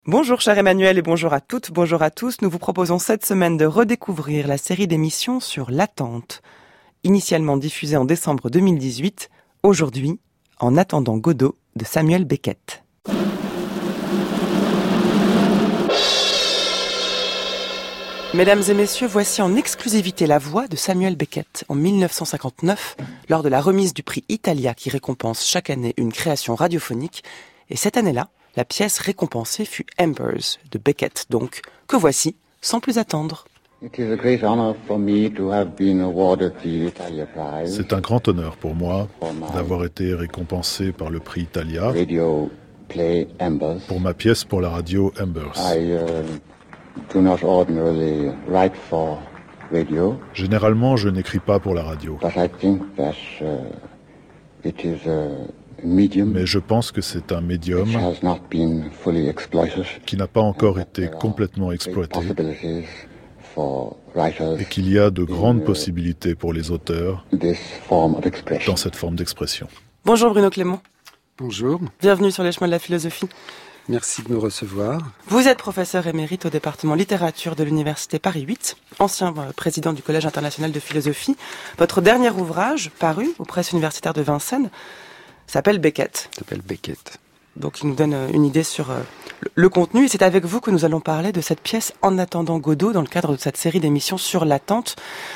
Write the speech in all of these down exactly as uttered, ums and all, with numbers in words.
Bonjour cher Emmanuel et bonjour à toutes, bonjour à tous. Nous vous proposons cette semaine de redécouvrir la série d'émissions sur l'attente. Initialement diffusée en décembre deux mille dix-huit, aujourd'hui, En attendant Godot de Samuel Beckett. Mesdames et messieurs, voici en exclusivité la voix de Samuel Beckett en dix-neuf cent cinquante-neuf, lors de la remise du prix Italia qui récompense chaque année une création radiophonique. Et cette année-là, la pièce récompensée fut Embers de Beckett, donc, que voici, sans plus attendre. C'est un grand honneur pour moi d'avoir été récompensé par le prix Italia pour ma pièce pour la radio Embers. Généralement, je n'écris pas pour la radio. Mais je pense que c'est un médium qui n'a pas encore été complètement exploité et qu'il y a de grandes possibilités pour les auteurs dans cette forme d'expression. Bonjour Bruno Clément. Bonjour. Bienvenue sur les chemins de la philosophie. Merci de nous recevoir. Vous êtes professeur émérite au département littérature de l'université Paris huit, ancien président du Collège international de philosophie. Votre dernier ouvrage, paru aux presses universitaires de Vincennes, s'appelle Beckett. S'appelle Beckett. Donc il nous donne une idée sur euh, le contenu. Et c'est avec vous que nous allons parler de cette pièce En attendant Godot dans le cadre de cette série d'émissions sur l'attente.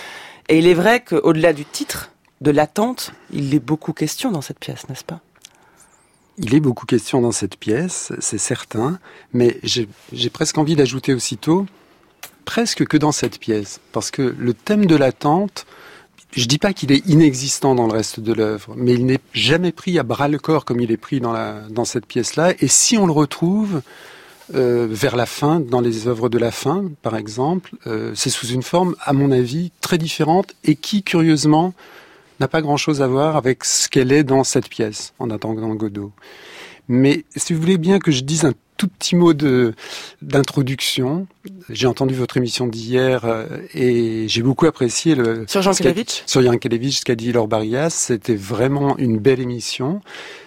Et il est vrai qu'au-delà du titre, de l'attente, il est beaucoup question dans cette pièce, n'est-ce pas ? Il est beaucoup question dans cette pièce, c'est certain, mais j'ai, j'ai presque envie d'ajouter aussitôt, presque que dans cette pièce, parce que le thème de l'attente, je dis pas qu'il est inexistant dans le reste de l'œuvre, mais il n'est jamais pris à bras-le-corps comme il est pris dans, la, dans cette pièce-là. Et si on le retrouve euh, vers la fin, dans les œuvres de la fin, par exemple, euh, c'est sous une forme, à mon avis, très différente et qui, curieusement, n'a pas grand-chose à voir avec ce qu'elle est dans cette pièce, En attendant Godot. Mais si vous voulez bien que je dise un tout petit mot de, d'introduction. J'ai entendu votre émission d'hier euh, et j'ai beaucoup apprécié le... Sur Yankelevitch Sur Yankelevitch, ce qu'a dit Laure Barias. C'était vraiment une belle émission.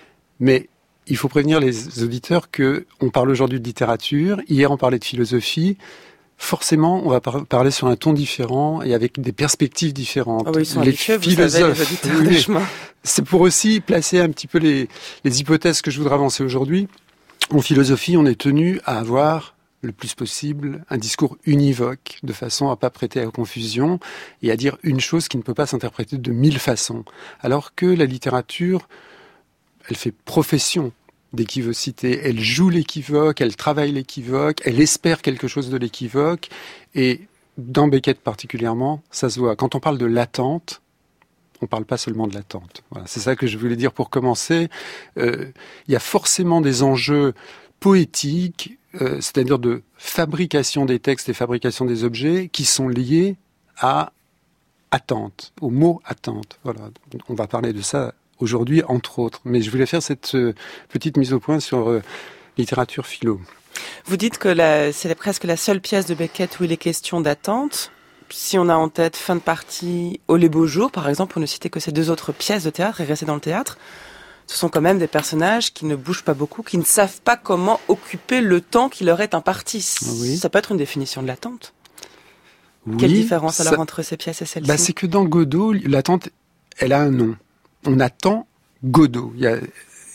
Mais il faut prévenir les auditeurs que on parle aujourd'hui de littérature. Hier, on parlait de philosophie. Forcément, on va par- parler sur un ton différent et avec des perspectives différentes. Oh oui, ils sont les habitués, philosophes, vous savez, les auditeurs des chemins. C'est pour aussi placer un petit peu les, les hypothèses que je voudrais avancer aujourd'hui. En philosophie, on est tenu à avoir le plus possible un discours univoque, de façon à pas prêter à confusion et à dire une chose qui ne peut pas s'interpréter de mille façons. Alors que la littérature, elle fait profession d'équivocité, elle joue l'équivoque, elle travaille l'équivoque, elle espère quelque chose de l'équivoque, et dans Beckett particulièrement, ça se voit. Quand on parle de l'attente, on ne parle pas seulement de l'attente. Voilà, c'est ça que je voulais dire pour commencer. Euh, il y a forcément des enjeux poétiques, euh, c'est-à-dire de fabrication des textes et fabrication des objets, qui sont liés à attente, au mot attente. Voilà, on va parler de ça aujourd'hui, entre autres. Mais je voulais faire cette euh, petite mise au point sur euh, littérature philo. Vous dites que la, c'est presque la seule pièce de Beckett où il est question d'attente. Si on a en tête fin de partie Au les beaux jours, par exemple, pour ne citer que ces deux autres pièces de théâtre et rester dans le théâtre, ce sont quand même des personnages qui ne bougent pas beaucoup, qui ne savent pas comment occuper le temps qui leur est imparti. Oui. Ça peut être une définition de l'attente. Oui, quelle différence ça... alors entre ces pièces et celle-ci ? Bah, c'est que dans Godot, l'attente, elle a un nom. On attend Godot. Il y a...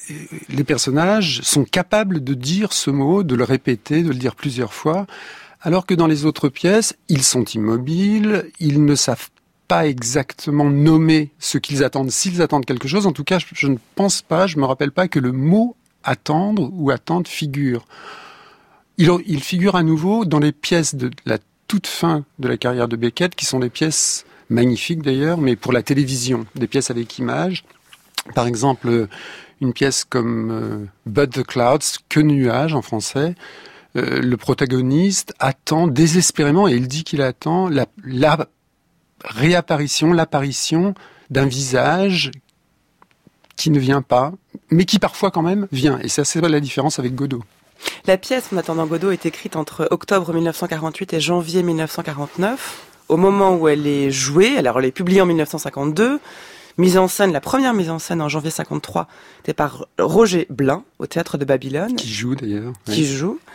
Les personnages sont capables de dire ce mot, de le répéter, de le dire plusieurs fois. Alors que dans les autres pièces, ils sont immobiles, ils ne savent pas exactement nommer ce qu'ils attendent, s'ils attendent quelque chose. En tout cas, je ne pense pas, je me rappelle pas que le mot attendre ou attendre figure. Il, il figure à nouveau dans les pièces de la toute fin de la carrière de Beckett, qui sont des pièces magnifiques d'ailleurs, mais pour la télévision, des pièces avec images. Par exemple, une pièce comme euh, But the Clouds, que nuages en français. Euh, le protagoniste attend désespérément, et il dit qu'il attend la, la réapparition, l'apparition d'un visage qui ne vient pas, mais qui parfois quand même vient. Et ça, c'est la différence avec Godot. La pièce, En attendant Godot, est écrite entre octobre dix-neuf cent quarante-huit et janvier dix-neuf cent quarante-neuf. Au moment où elle est jouée, alors elle est publiée en dix-neuf cent cinquante-deux, mise en scène, la première mise en scène en janvier cinquante-trois, était par Roger Blin, au Théâtre de Babylone. Qui joue d'ailleurs. Qui oui. joue.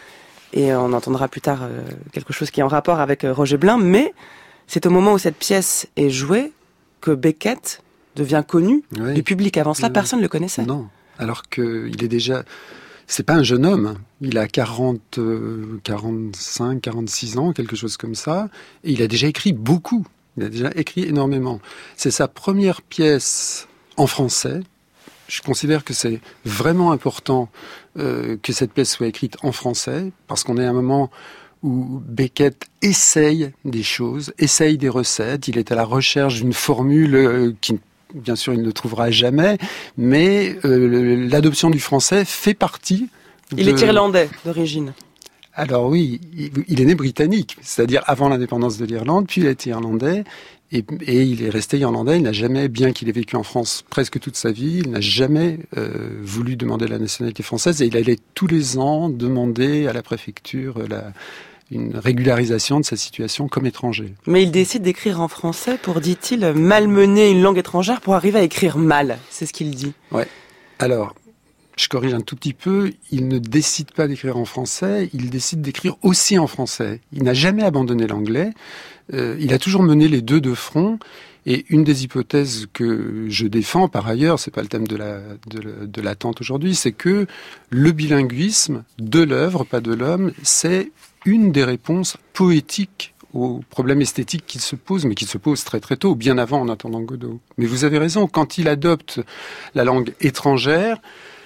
et on entendra plus tard euh, quelque chose qui est en rapport avec euh, Roger Blin, mais c'est au moment où cette pièce est jouée que Beckett devient connu oui. du public. Avant cela, oui. personne ne le connaissait. Non, alors qu'il est déjà... C'est pas un jeune homme, il a quarante, quarante-cinq, quarante-six ans, quelque chose comme ça, et il a déjà écrit beaucoup, il a déjà écrit énormément. C'est sa première pièce en français. Je considère que c'est vraiment important euh, que cette pièce soit écrite en français, parce qu'on est à un moment où Beckett essaye des choses, essaye des recettes, il est à la recherche d'une formule euh, qui... Bien sûr, il ne le trouvera jamais, mais euh, l'adoption du français fait partie... De... Il est irlandais d'origine. Alors oui, il, il est né britannique, c'est-à-dire avant l'indépendance de l'Irlande, puis il a été irlandais, et, et il est resté irlandais. Il n'a jamais, bien qu'il ait vécu en France presque toute sa vie, il n'a jamais euh, voulu demander la nationalité française, et il allait tous les ans demander à la préfecture la... une régularisation de sa situation comme étranger. Mais il décide d'écrire en français pour, dit-il, malmener une langue étrangère pour arriver à écrire mal. C'est ce qu'il dit. Ouais. Alors, je corrige un tout petit peu. Il ne décide pas d'écrire en français. Il décide d'écrire aussi en français. Il n'a jamais abandonné l'anglais. Euh, il a toujours mené les deux de front. Et une des hypothèses que je défends, par ailleurs, c'est pas le thème de la de, de l'attente aujourd'hui, c'est que le bilinguisme de l'œuvre, pas de l'homme, c'est une des réponses poétiques aux problèmes esthétiques qu'il se pose, mais qu'il se pose très très tôt, bien avant En attendant Godot. Mais vous avez raison, quand il adopte la langue étrangère,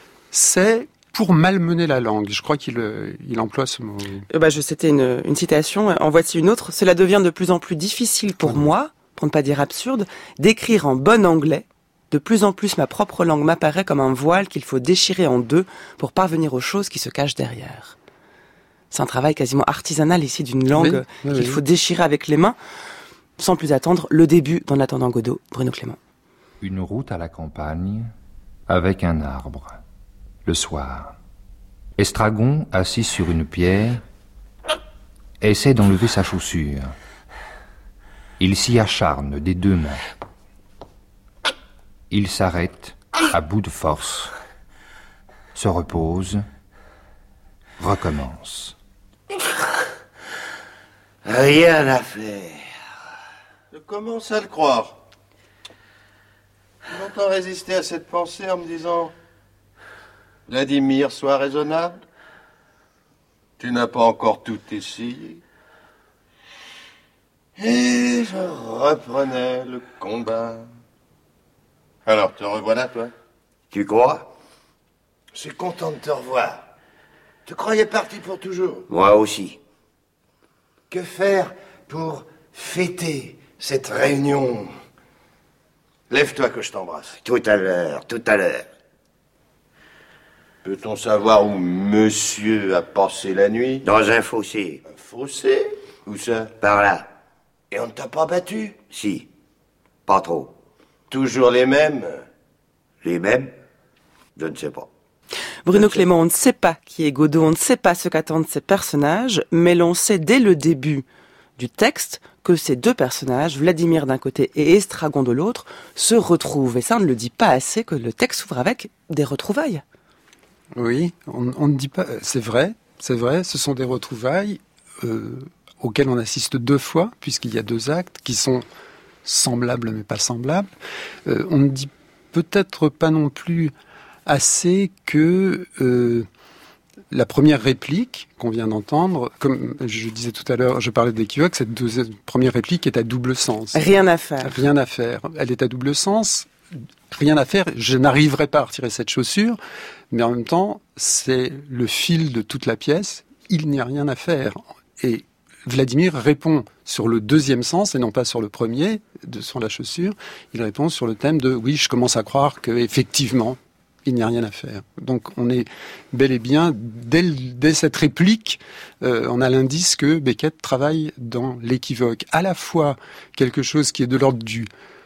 c'est pour malmener la langue. Je crois qu'il il emploie ce mot. Euh bah, je, c'était une, une citation, en voici une autre. « Cela devient de plus en plus difficile pour mmh. moi, pour ne pas dire absurde, d'écrire en bon anglais. De plus en plus, ma propre langue m'apparaît comme un voile qu'il faut déchirer en deux pour parvenir aux choses qui se cachent derrière. » C'est un travail quasiment artisanal ici d'une langue oui, oui, qu'il oui. faut déchirer avec les mains. Sans plus attendre, le début d'En attendant Godot, Bruno Clément. Une route à la campagne, avec un arbre, le soir. Estragon, assis sur une pierre, essaie d'enlever sa chaussure. Il s'y acharne des deux mains. Il s'arrête à bout de force, se repose, recommence. Rien à faire. Je commence à le croire. Je m'entends résister à cette pensée en me disant « Vladimir, sois raisonnable. Tu n'as pas encore tout essayé. » Et je reprenais le combat. Alors, te revoilà, toi? Tu crois? Je suis content de te revoir. Tu croyais parti pour toujours? Moi aussi. Que faire pour fêter cette réunion? Lève-toi que je t'embrasse. Tout à l'heure, tout à l'heure. Peut-on savoir où monsieur a passé la nuit? Dans un fossé. Un fossé? Où ça? Par là. Et on ne t'a pas battu? Si. Pas trop. Toujours les mêmes? Les mêmes? Je ne sais pas. Bruno Clément, on ne sait pas qui est Godot, on ne sait pas ce qu'attendent ces personnages, mais l'on sait dès le début du texte que ces deux personnages, Vladimir d'un côté et Estragon de l'autre, se retrouvent. Et ça, on ne le dit pas assez, que le texte s'ouvre avec des retrouvailles. Oui, on, on ne dit pas... C'est vrai, c'est vrai, ce sont des retrouvailles euh, auxquelles on assiste deux fois, puisqu'il y a deux actes qui sont semblables mais pas semblables. Euh, on ne dit peut-être pas non plus assez que euh, la première réplique qu'on vient d'entendre, comme je disais tout à l'heure, je parlais d'équivoque, cette deuxième, première réplique est à double sens. Rien à faire. Rien à faire. Elle est à double sens. Rien à faire. Je n'arriverai pas à retirer cette chaussure, mais en même temps, c'est le fil de toute la pièce. Il n'y a rien à faire. Et Vladimir répond sur le deuxième sens et non pas sur le premier, de, sur la chaussure. Il répond sur le thème de « oui, je commence à croire que effectivement, il n'y a rien à faire ». Donc on est bel et bien, dès, dès cette réplique, euh, on a l'indice que Beckett travaille dans l'équivoque. À la fois quelque chose qui est de l'ordre du,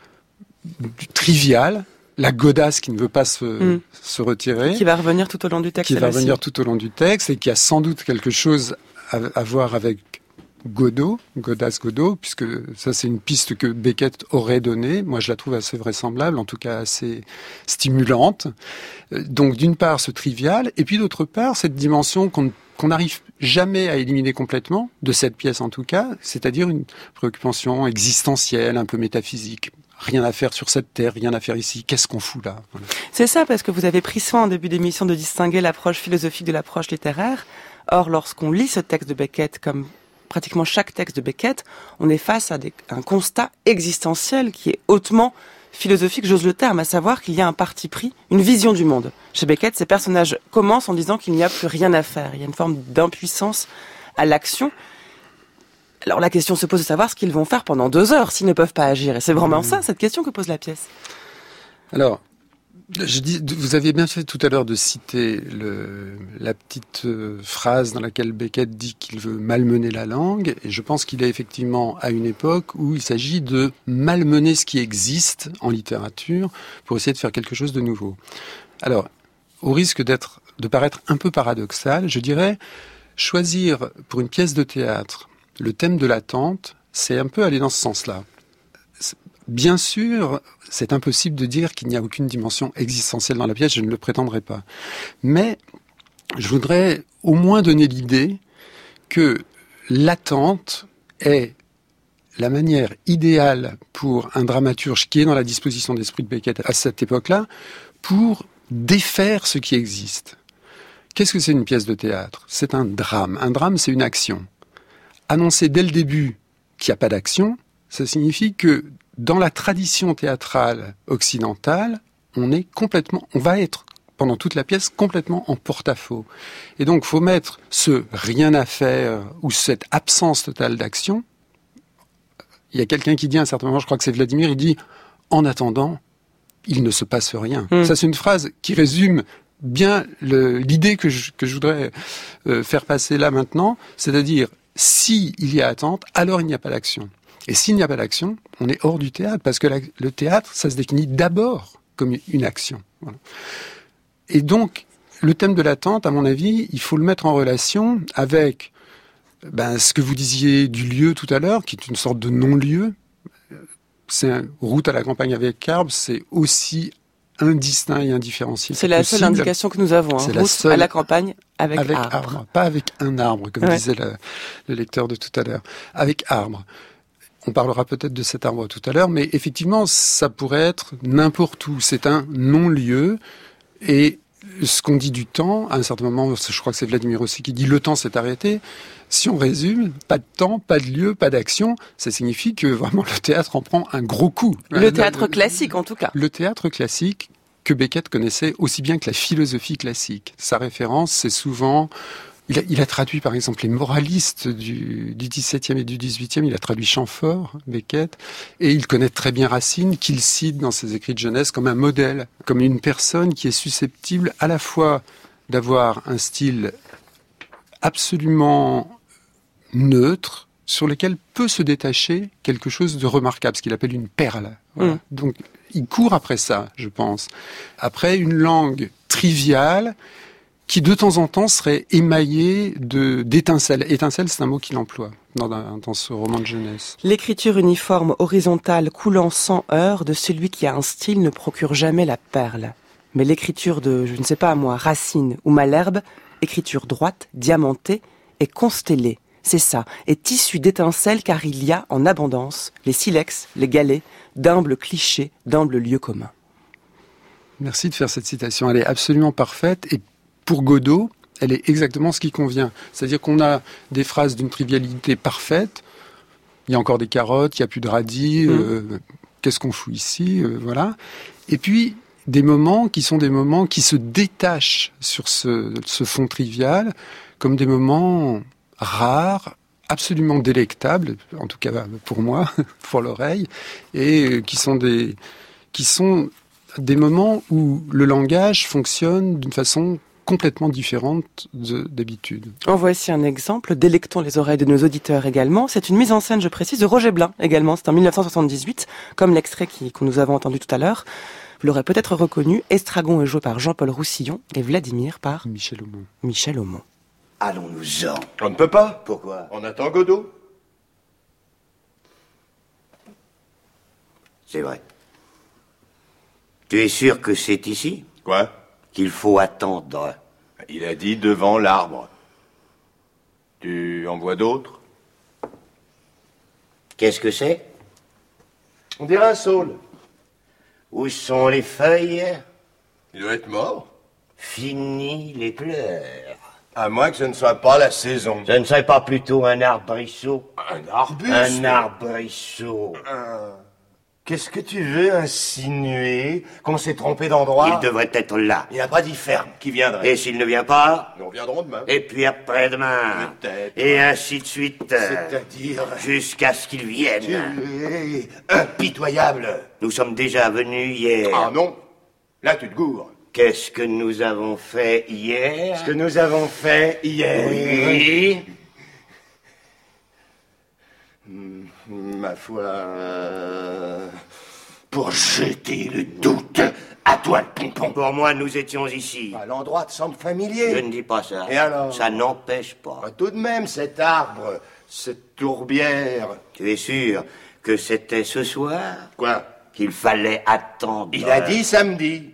du trivial, la godasse qui ne veut pas se, mmh. se retirer. Qui va revenir tout au long du texte. Qui va revenir tout au long du texte et qui a sans doute quelque chose à, à voir avec Godot, Godasse Godot, puisque ça c'est une piste que Beckett aurait donnée. Moi je la trouve assez vraisemblable, en tout cas assez stimulante. Donc d'une part ce trivial, et puis d'autre part cette dimension qu'on ne qu'on n'arrive jamais à éliminer complètement, de cette pièce en tout cas, c'est-à-dire une préoccupation existentielle, un peu métaphysique. Rien à faire sur cette terre, rien à faire ici, qu'est-ce qu'on fout là? Voilà. C'est ça, parce que vous avez pris soin en début d'émission de distinguer l'approche philosophique de l'approche littéraire. Or, lorsqu'on lit ce texte de Beckett, comme pratiquement chaque texte de Beckett, on est face à des, un constat existentiel qui est hautement philosophique, j'ose le terme, à savoir qu'il y a un parti pris, une vision du monde. Chez Beckett, ces personnages commencent en disant qu'il n'y a plus rien à faire. Il y a une forme d'impuissance à l'action. Alors la question se pose de savoir ce qu'ils vont faire pendant deux heures s'ils ne peuvent pas agir. Et c'est vraiment ça, cette question que pose la pièce. Alors, je dis, vous aviez bien fait tout à l'heure de citer le, la petite euh, phrase dans laquelle Beckett dit qu'il veut malmener la langue, et je pense qu'il est effectivement à une époque où il s'agit de malmener ce qui existe en littérature pour essayer de faire quelque chose de nouveau. Alors, au risque d'être, de paraître un peu paradoxal, je dirais, choisir pour une pièce de théâtre le thème de l'attente, c'est un peu aller dans ce sens-là. Bien sûr, c'est impossible de dire qu'il n'y a aucune dimension existentielle dans la pièce, je ne le prétendrai pas. Mais je voudrais au moins donner l'idée que l'attente est la manière idéale pour un dramaturge qui est dans la disposition d'esprit de Beckett à cette époque-là, pour défaire ce qui existe. Qu'est-ce que c'est une pièce de théâtre? C'est un drame. Un drame, c'est une action. Annoncer dès le début qu'il n'y a pas d'action, ça signifie que dans la tradition théâtrale occidentale, on est complètement, on va être pendant toute la pièce complètement en porte-à-faux. Et donc, faut mettre ce rien à faire ou cette absence totale d'action. Il y a quelqu'un qui dit à un certain moment, je crois que c'est Vladimir, il dit en attendant, il ne se passe rien. Mmh. Ça, c'est une phrase qui résume bien le, l'idée que je, que je voudrais euh, faire passer là maintenant, c'est-à-dire si il y a attente, alors il n'y a pas d'action. Et s'il n'y a pas d'action, on est hors du théâtre, parce que la, le théâtre, ça se définit d'abord comme une action. Voilà. Et donc, le thème de l'attente, à mon avis, il faut le mettre en relation avec ben, ce que vous disiez du lieu tout à l'heure, qui est une sorte de non-lieu. C'est un, Route à la campagne avec arbre, c'est aussi indistinct et indifférencié. C'est la seule indication que nous avons. Hein. Route seule... à la campagne avec, avec arbre. arbre. Pas avec un arbre, comme ouais. disait le, le lecteur de tout à l'heure. Avec arbre. On parlera peut-être de cet arbre tout à l'heure, mais effectivement, ça pourrait être n'importe où. C'est un non-lieu. Et ce qu'on dit du temps, à un certain moment, je crois que c'est Vladimir aussi qui dit « le temps s'est arrêté ». Si on résume, pas de temps, pas de lieu, pas d'action, ça signifie que vraiment le théâtre en prend un gros coup. Le théâtre le, classique, en tout cas. Le théâtre classique que Beckett connaissait aussi bien que la philosophie classique. Sa référence, c'est souvent... Il a, il a traduit, par exemple, les moralistes du, du dix-septième et du dix-huitième. Il a traduit Chamfort, Beckett. Et il connaît très bien Racine, qu'il cite dans ses écrits de jeunesse comme un modèle, comme une personne qui est susceptible à la fois d'avoir un style absolument neutre, sur lequel peut se détacher quelque chose de remarquable, ce qu'il appelle une perle. Voilà. Mmh. Donc, il court après ça, je pense. Après, une langue triviale, qui de temps en temps serait émaillé de d'étincelles. Étincelle, c'est un mot qu'il emploie dans, dans ce roman de jeunesse. L'écriture uniforme, horizontale, coulant sans heurts de celui qui a un style ne procure jamais la perle. Mais l'écriture de, je ne sais pas moi, Racine ou Malherbe, écriture droite, diamantée et constellée, c'est ça, est issue d'étincelles car il y a en abondance les silex, les galets, d'humbles clichés, d'humbles lieux communs. Merci de faire cette citation, elle est absolument parfaite et pour Godot, elle est exactement ce qui convient. C'est-à-dire qu'on a des phrases d'une trivialité parfaite. Il y a encore des carottes, il n'y a plus de radis. Mmh. Euh, qu'est-ce qu'on fout ici euh, Voilà. Et puis, des moments qui sont des moments qui se détachent sur ce, ce fond trivial, comme des moments rares, absolument délectables, en tout cas pour moi, pour l'oreille, et qui sont des, qui sont des moments où le langage fonctionne d'une façon complètement différente de, d'habitude. En voici un exemple, délectons les oreilles de nos auditeurs également. C'est une mise en scène, je précise, de Roger Blin également. C'est en dix-neuf cent soixante-dix-huit, comme l'extrait qui, que nous avons entendu tout à l'heure. Vous l'aurez peut-être reconnu, Estragon est joué par Jean-Paul Roussillon et Vladimir par Michel Aumont. Michel Aumont. Allons-nous-en. On ne peut pas. Pourquoi? On attend Godot. C'est vrai. Tu es sûr que c'est ici? Quoi? Qu'il faut attendre. Il a dit devant l'arbre. Tu en vois d'autres? Qu'est-ce que c'est? On dirait un saule. Où sont les feuilles? Il doit être mort. Fini les pleurs. À moins que ce ne soit pas la saison. Ce ne serait pas plutôt un arbrisseau? Un arbuste? Un arbrisseau. Un... Qu'est-ce que tu veux insinuer? Qu'on s'est trompé d'endroit? Il devrait être là. Il n'y a pas dit ferme qui viendrait. Et s'il ne vient pas? Nous reviendrons demain. Et puis après-demain. Peut-être. Et ainsi de suite. C'est-à-dire... Jusqu'à ce qu'il vienne. Tu es impitoyable. Nous sommes déjà venus hier. Ah non, là tu te gourres. Qu'est-ce que nous avons fait hier? Ce que nous avons fait hier. Oui. Ma foi... euh, pour jeter le doute, à toi le pompon. Pour moi, nous étions ici. À l'endroit te semble familier. Je ne dis pas ça. Et alors? Ça n'empêche pas. Ah, tout de même, cet arbre, cette tourbière... Tu es sûr que c'était ce soir? Quoi? Qu'il fallait attendre. Il a dit samedi.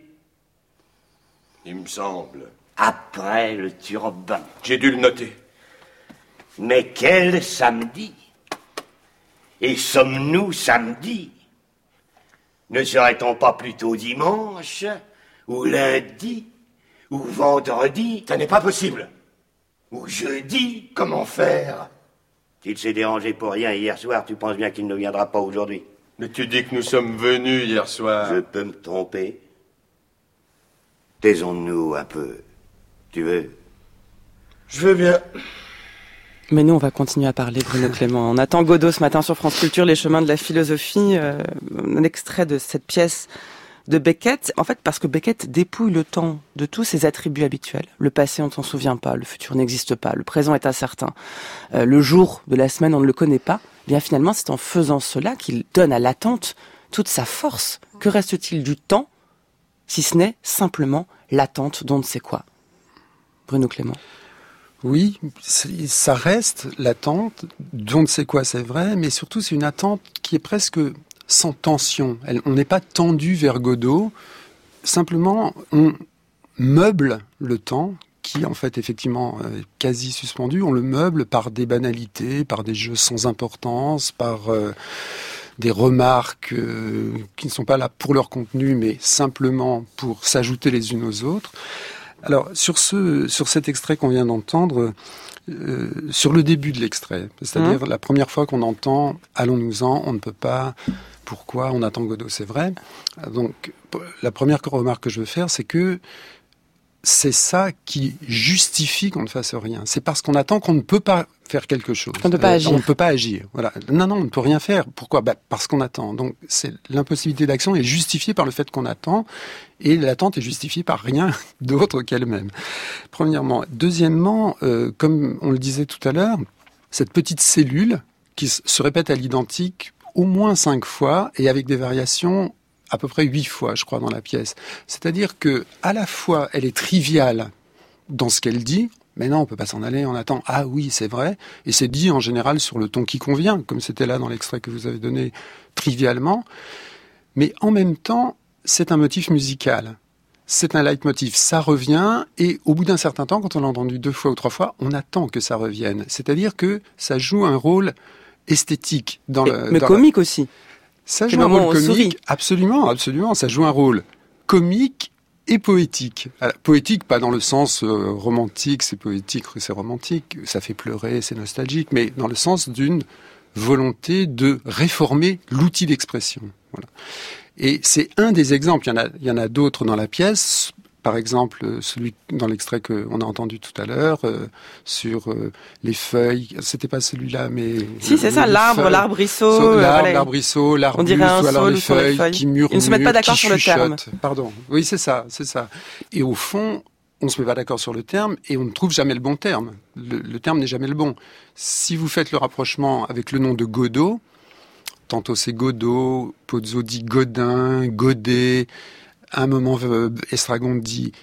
Il me semble. Après le turbin. J'ai dû le noter. Mais quel samedi? Et sommes-nous samedi? Ne serait-on pas plutôt dimanche? Ou lundi? Ou vendredi? Ça n'est pas possible. Ou jeudi? Comment faire? S'il s'est dérangé pour rien hier soir, tu penses bien qu'il ne viendra pas aujourd'hui? Mais tu dis que nous sommes venus hier soir. Je peux me tromper? Taisons-nous un peu. Tu veux? Je veux bien. Mais nous, on va continuer à parler, Bruno Clément. On attend Godot ce matin sur France Culture, Les chemins de la philosophie, euh, un extrait de cette pièce de Beckett. En fait, parce que Beckett dépouille le temps de tous ses attributs habituels. Le passé, on ne s'en souvient pas. Le futur n'existe pas. Le présent est incertain. Euh, le jour de la semaine, on ne le connaît pas. Bien finalement, c'est en faisant cela qu'il donne à l'attente toute sa force. Que reste-t-il du temps, si ce n'est simplement l'attente d'on ne sait quoi? Bruno Clément. Oui, ça reste l'attente d'on ne sait quoi, c'est vrai, mais surtout c'est une attente qui est presque sans tension. Elle, on n'est pas tendu vers Godot, simplement on meuble le temps, qui en fait effectivement est quasi suspendu, on le meuble par des banalités, par des jeux sans importance, par euh, des remarques euh, qui ne sont pas là pour leur contenu, mais simplement pour s'ajouter les unes aux autres. Alors, sur ce, sur cet extrait qu'on vient d'entendre, euh, sur le début de l'extrait, c'est-à-dire mmh. la première fois qu'on entend « allons-nous-en, on ne peut pas, pourquoi, on attend Godot », c'est vrai. Donc, la première remarque que je veux faire, c'est que c'est ça qui justifie qu'on ne fasse rien. C'est parce qu'on attend qu'on ne peut pas faire quelque chose. On ne peut pas euh, agir. On ne peut pas agir. Voilà. Non, non, on ne peut rien faire. Pourquoi? Bah, parce qu'on attend. Donc, c'est l'impossibilité d'action est justifiée par le fait qu'on attend, et l'attente est justifiée par rien d'autre qu'elle-même. Premièrement. Deuxièmement, euh, comme on le disait tout à l'heure, cette petite cellule qui se répète à l'identique au moins cinq fois et avec des variations à peu près huit fois, je crois, dans la pièce. C'est-à-dire que, à la fois, elle est triviale dans ce qu'elle dit, mais non, on peut pas s'en aller, on attend. Ah oui, c'est vrai. Et c'est dit, en général, sur le ton qui convient, comme c'était là dans l'extrait que vous avez donné, trivialement. Mais en même temps, c'est un motif musical. C'est un leitmotiv. Ça revient, et au bout d'un certain temps, quand on l'a entendu deux fois ou trois fois, on attend que ça revienne. C'est-à-dire que ça joue un rôle esthétique dans et, le... Mais dans comique la... aussi. Ça joue un rôle comique, absolument, absolument. Ça joue un rôle comique et poétique. Alors, poétique, pas dans le sens euh, romantique, c'est poétique, c'est romantique, ça fait pleurer, c'est nostalgique, mais dans le sens d'une volonté de réformer l'outil d'expression. Voilà. Et c'est un des exemples. Il y en a, il y en a d'autres dans la pièce. Par exemple, celui dans l'extrait qu'on a entendu tout à l'heure, euh, sur euh, les feuilles. C'était pas celui-là, mais... Si, c'est ça, l'arbre, l'arbrisseau. L'arbre, euh, voilà. l'arbrisseau, l'arbuste, ou alors les feuilles, les feuilles qui murmurent, Ils ne se mettent pas d'accord sur le terme. Pardon. Oui, c'est ça, c'est ça. Et au fond, on ne se met pas d'accord sur le terme et on ne trouve jamais le bon terme. Le, le terme n'est jamais le bon. Si vous faites le rapprochement avec le nom de Godot, tantôt c'est Godot, Pozzo dit Godin, Godet... À un moment, Estragon dit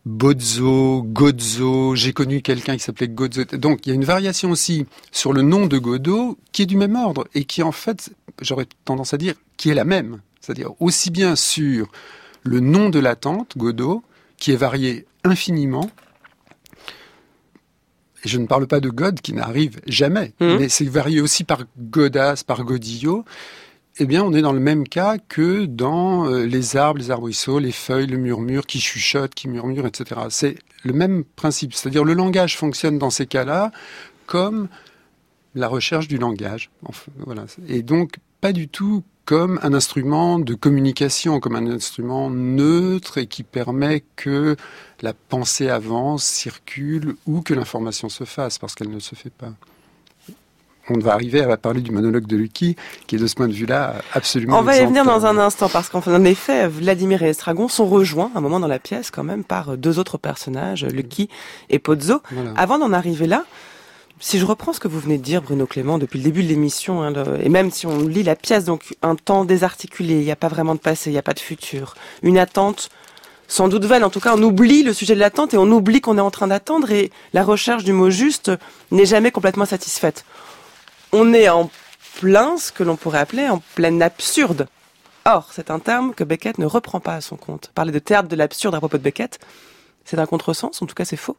Bozzo, Gozzo, j'ai connu quelqu'un qui s'appelait Gozzo. Donc, il y a une variation aussi sur le nom de Godot qui est du même ordre et qui, en fait, j'aurais tendance à dire, qui est la même. C'est-à-dire aussi bien sur le nom de l'attente, Godot, qui est varié infiniment, et je ne parle pas de God qui n'arrive jamais, mmh. mais c'est varié aussi par Godas, par Godillot, eh bien, on est dans le même cas que dans euh, les arbres, les arbrisseaux, les feuilles, le murmure qui chuchote, qui murmure, et cetera. C'est le même principe. C'est-à-dire, le langage fonctionne dans ces cas-là comme la recherche du langage. Enfin, voilà. Et donc, pas du tout comme un instrument de communication, comme un instrument neutre et qui permet que la pensée avance, circule ou que l'information se fasse, parce qu'elle ne se fait pas. On va arriver à parler du monologue de Lucky, qui est de ce point de vue-là absolument... On va y venir dans un instant, parce qu'en effet, Vladimir et Estragon sont rejoints à un moment dans la pièce quand même par deux autres personnages, Lucky et Pozzo. Voilà. Avant d'en arriver là, si je reprends ce que vous venez de dire, Bruno Clément, depuis le début de l'émission, hein, le, et même si on lit la pièce, donc un temps désarticulé, il n'y a pas vraiment de passé, il n'y a pas de futur, une attente sans doute vaine, en tout cas on oublie le sujet de l'attente et on oublie qu'on est en train d'attendre et la recherche du mot juste n'est jamais complètement satisfaite. On est en plein, ce que l'on pourrait appeler en plein absurde. Or, c'est un terme que Beckett ne reprend pas à son compte. Parler de théâtre de l'absurde à propos de Beckett, c'est un contresens, en tout cas c'est faux.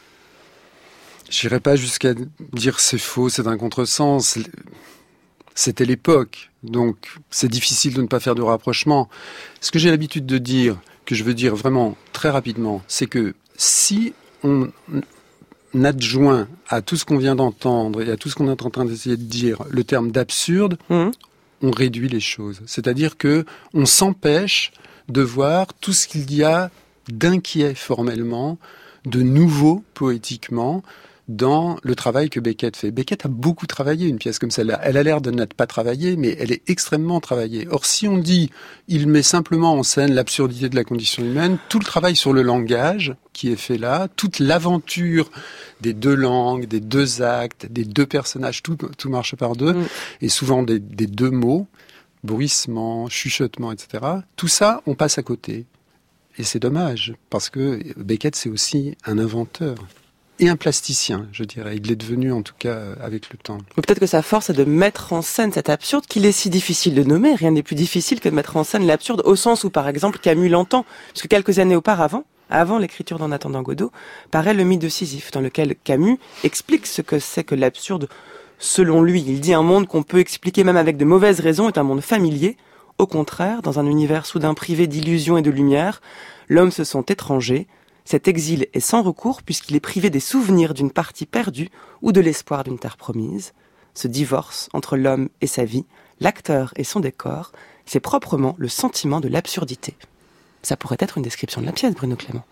J'irai pas jusqu'à dire c'est faux, c'est un contresens. C'était l'époque, donc c'est difficile de ne pas faire de rapprochement. Ce que j'ai l'habitude de dire, que je veux dire vraiment très rapidement, c'est que si on adjoint à tout ce qu'on vient d'entendre et à tout ce qu'on est en train d'essayer de dire le terme d'absurde, mmh. on réduit les choses. C'est-à-dire que on s'empêche de voir tout ce qu'il y a d'inquiet formellement, de nouveau poétiquement, dans le travail que Beckett fait. Beckett a beaucoup travaillé une pièce comme celle-là. Elle a l'air de n'être pas travaillée, mais elle est extrêmement travaillée. Or, si on dit, il met simplement en scène l'absurdité de la condition humaine, tout le travail sur le langage qui est fait là, toute l'aventure des deux langues, des deux actes, des deux personnages, tout, tout marche par deux, mmh. et souvent des, des deux mots, bruissement, chuchotement, et cetera. Tout ça, on passe à côté. Et c'est dommage, parce que Beckett, c'est aussi un inventeur. Et un plasticien, je dirais. Il l'est devenu, en tout cas, avec le temps. Ou peut-être que sa force est de mettre en scène cet absurde qu'il est si difficile de nommer. Rien n'est plus difficile que de mettre en scène l'absurde, au sens où, par exemple, Camus l'entend. Puisque quelques années auparavant, avant l'écriture d'En attendant Godot, paraît le mythe de Sisyphe, dans lequel Camus explique ce que c'est que l'absurde selon lui. Il dit un monde qu'on peut expliquer même avec de mauvaises raisons est un monde familier. Au contraire, dans un univers soudain privé d'illusions et de lumière, l'homme se sent étranger. Cet exil est sans recours puisqu'il est privé des souvenirs d'une partie perdue ou de l'espoir d'une terre promise. Ce divorce entre l'homme et sa vie, l'acteur et son décor, c'est proprement le sentiment de l'absurdité. Ça pourrait être une description de la pièce, Bruno Clément.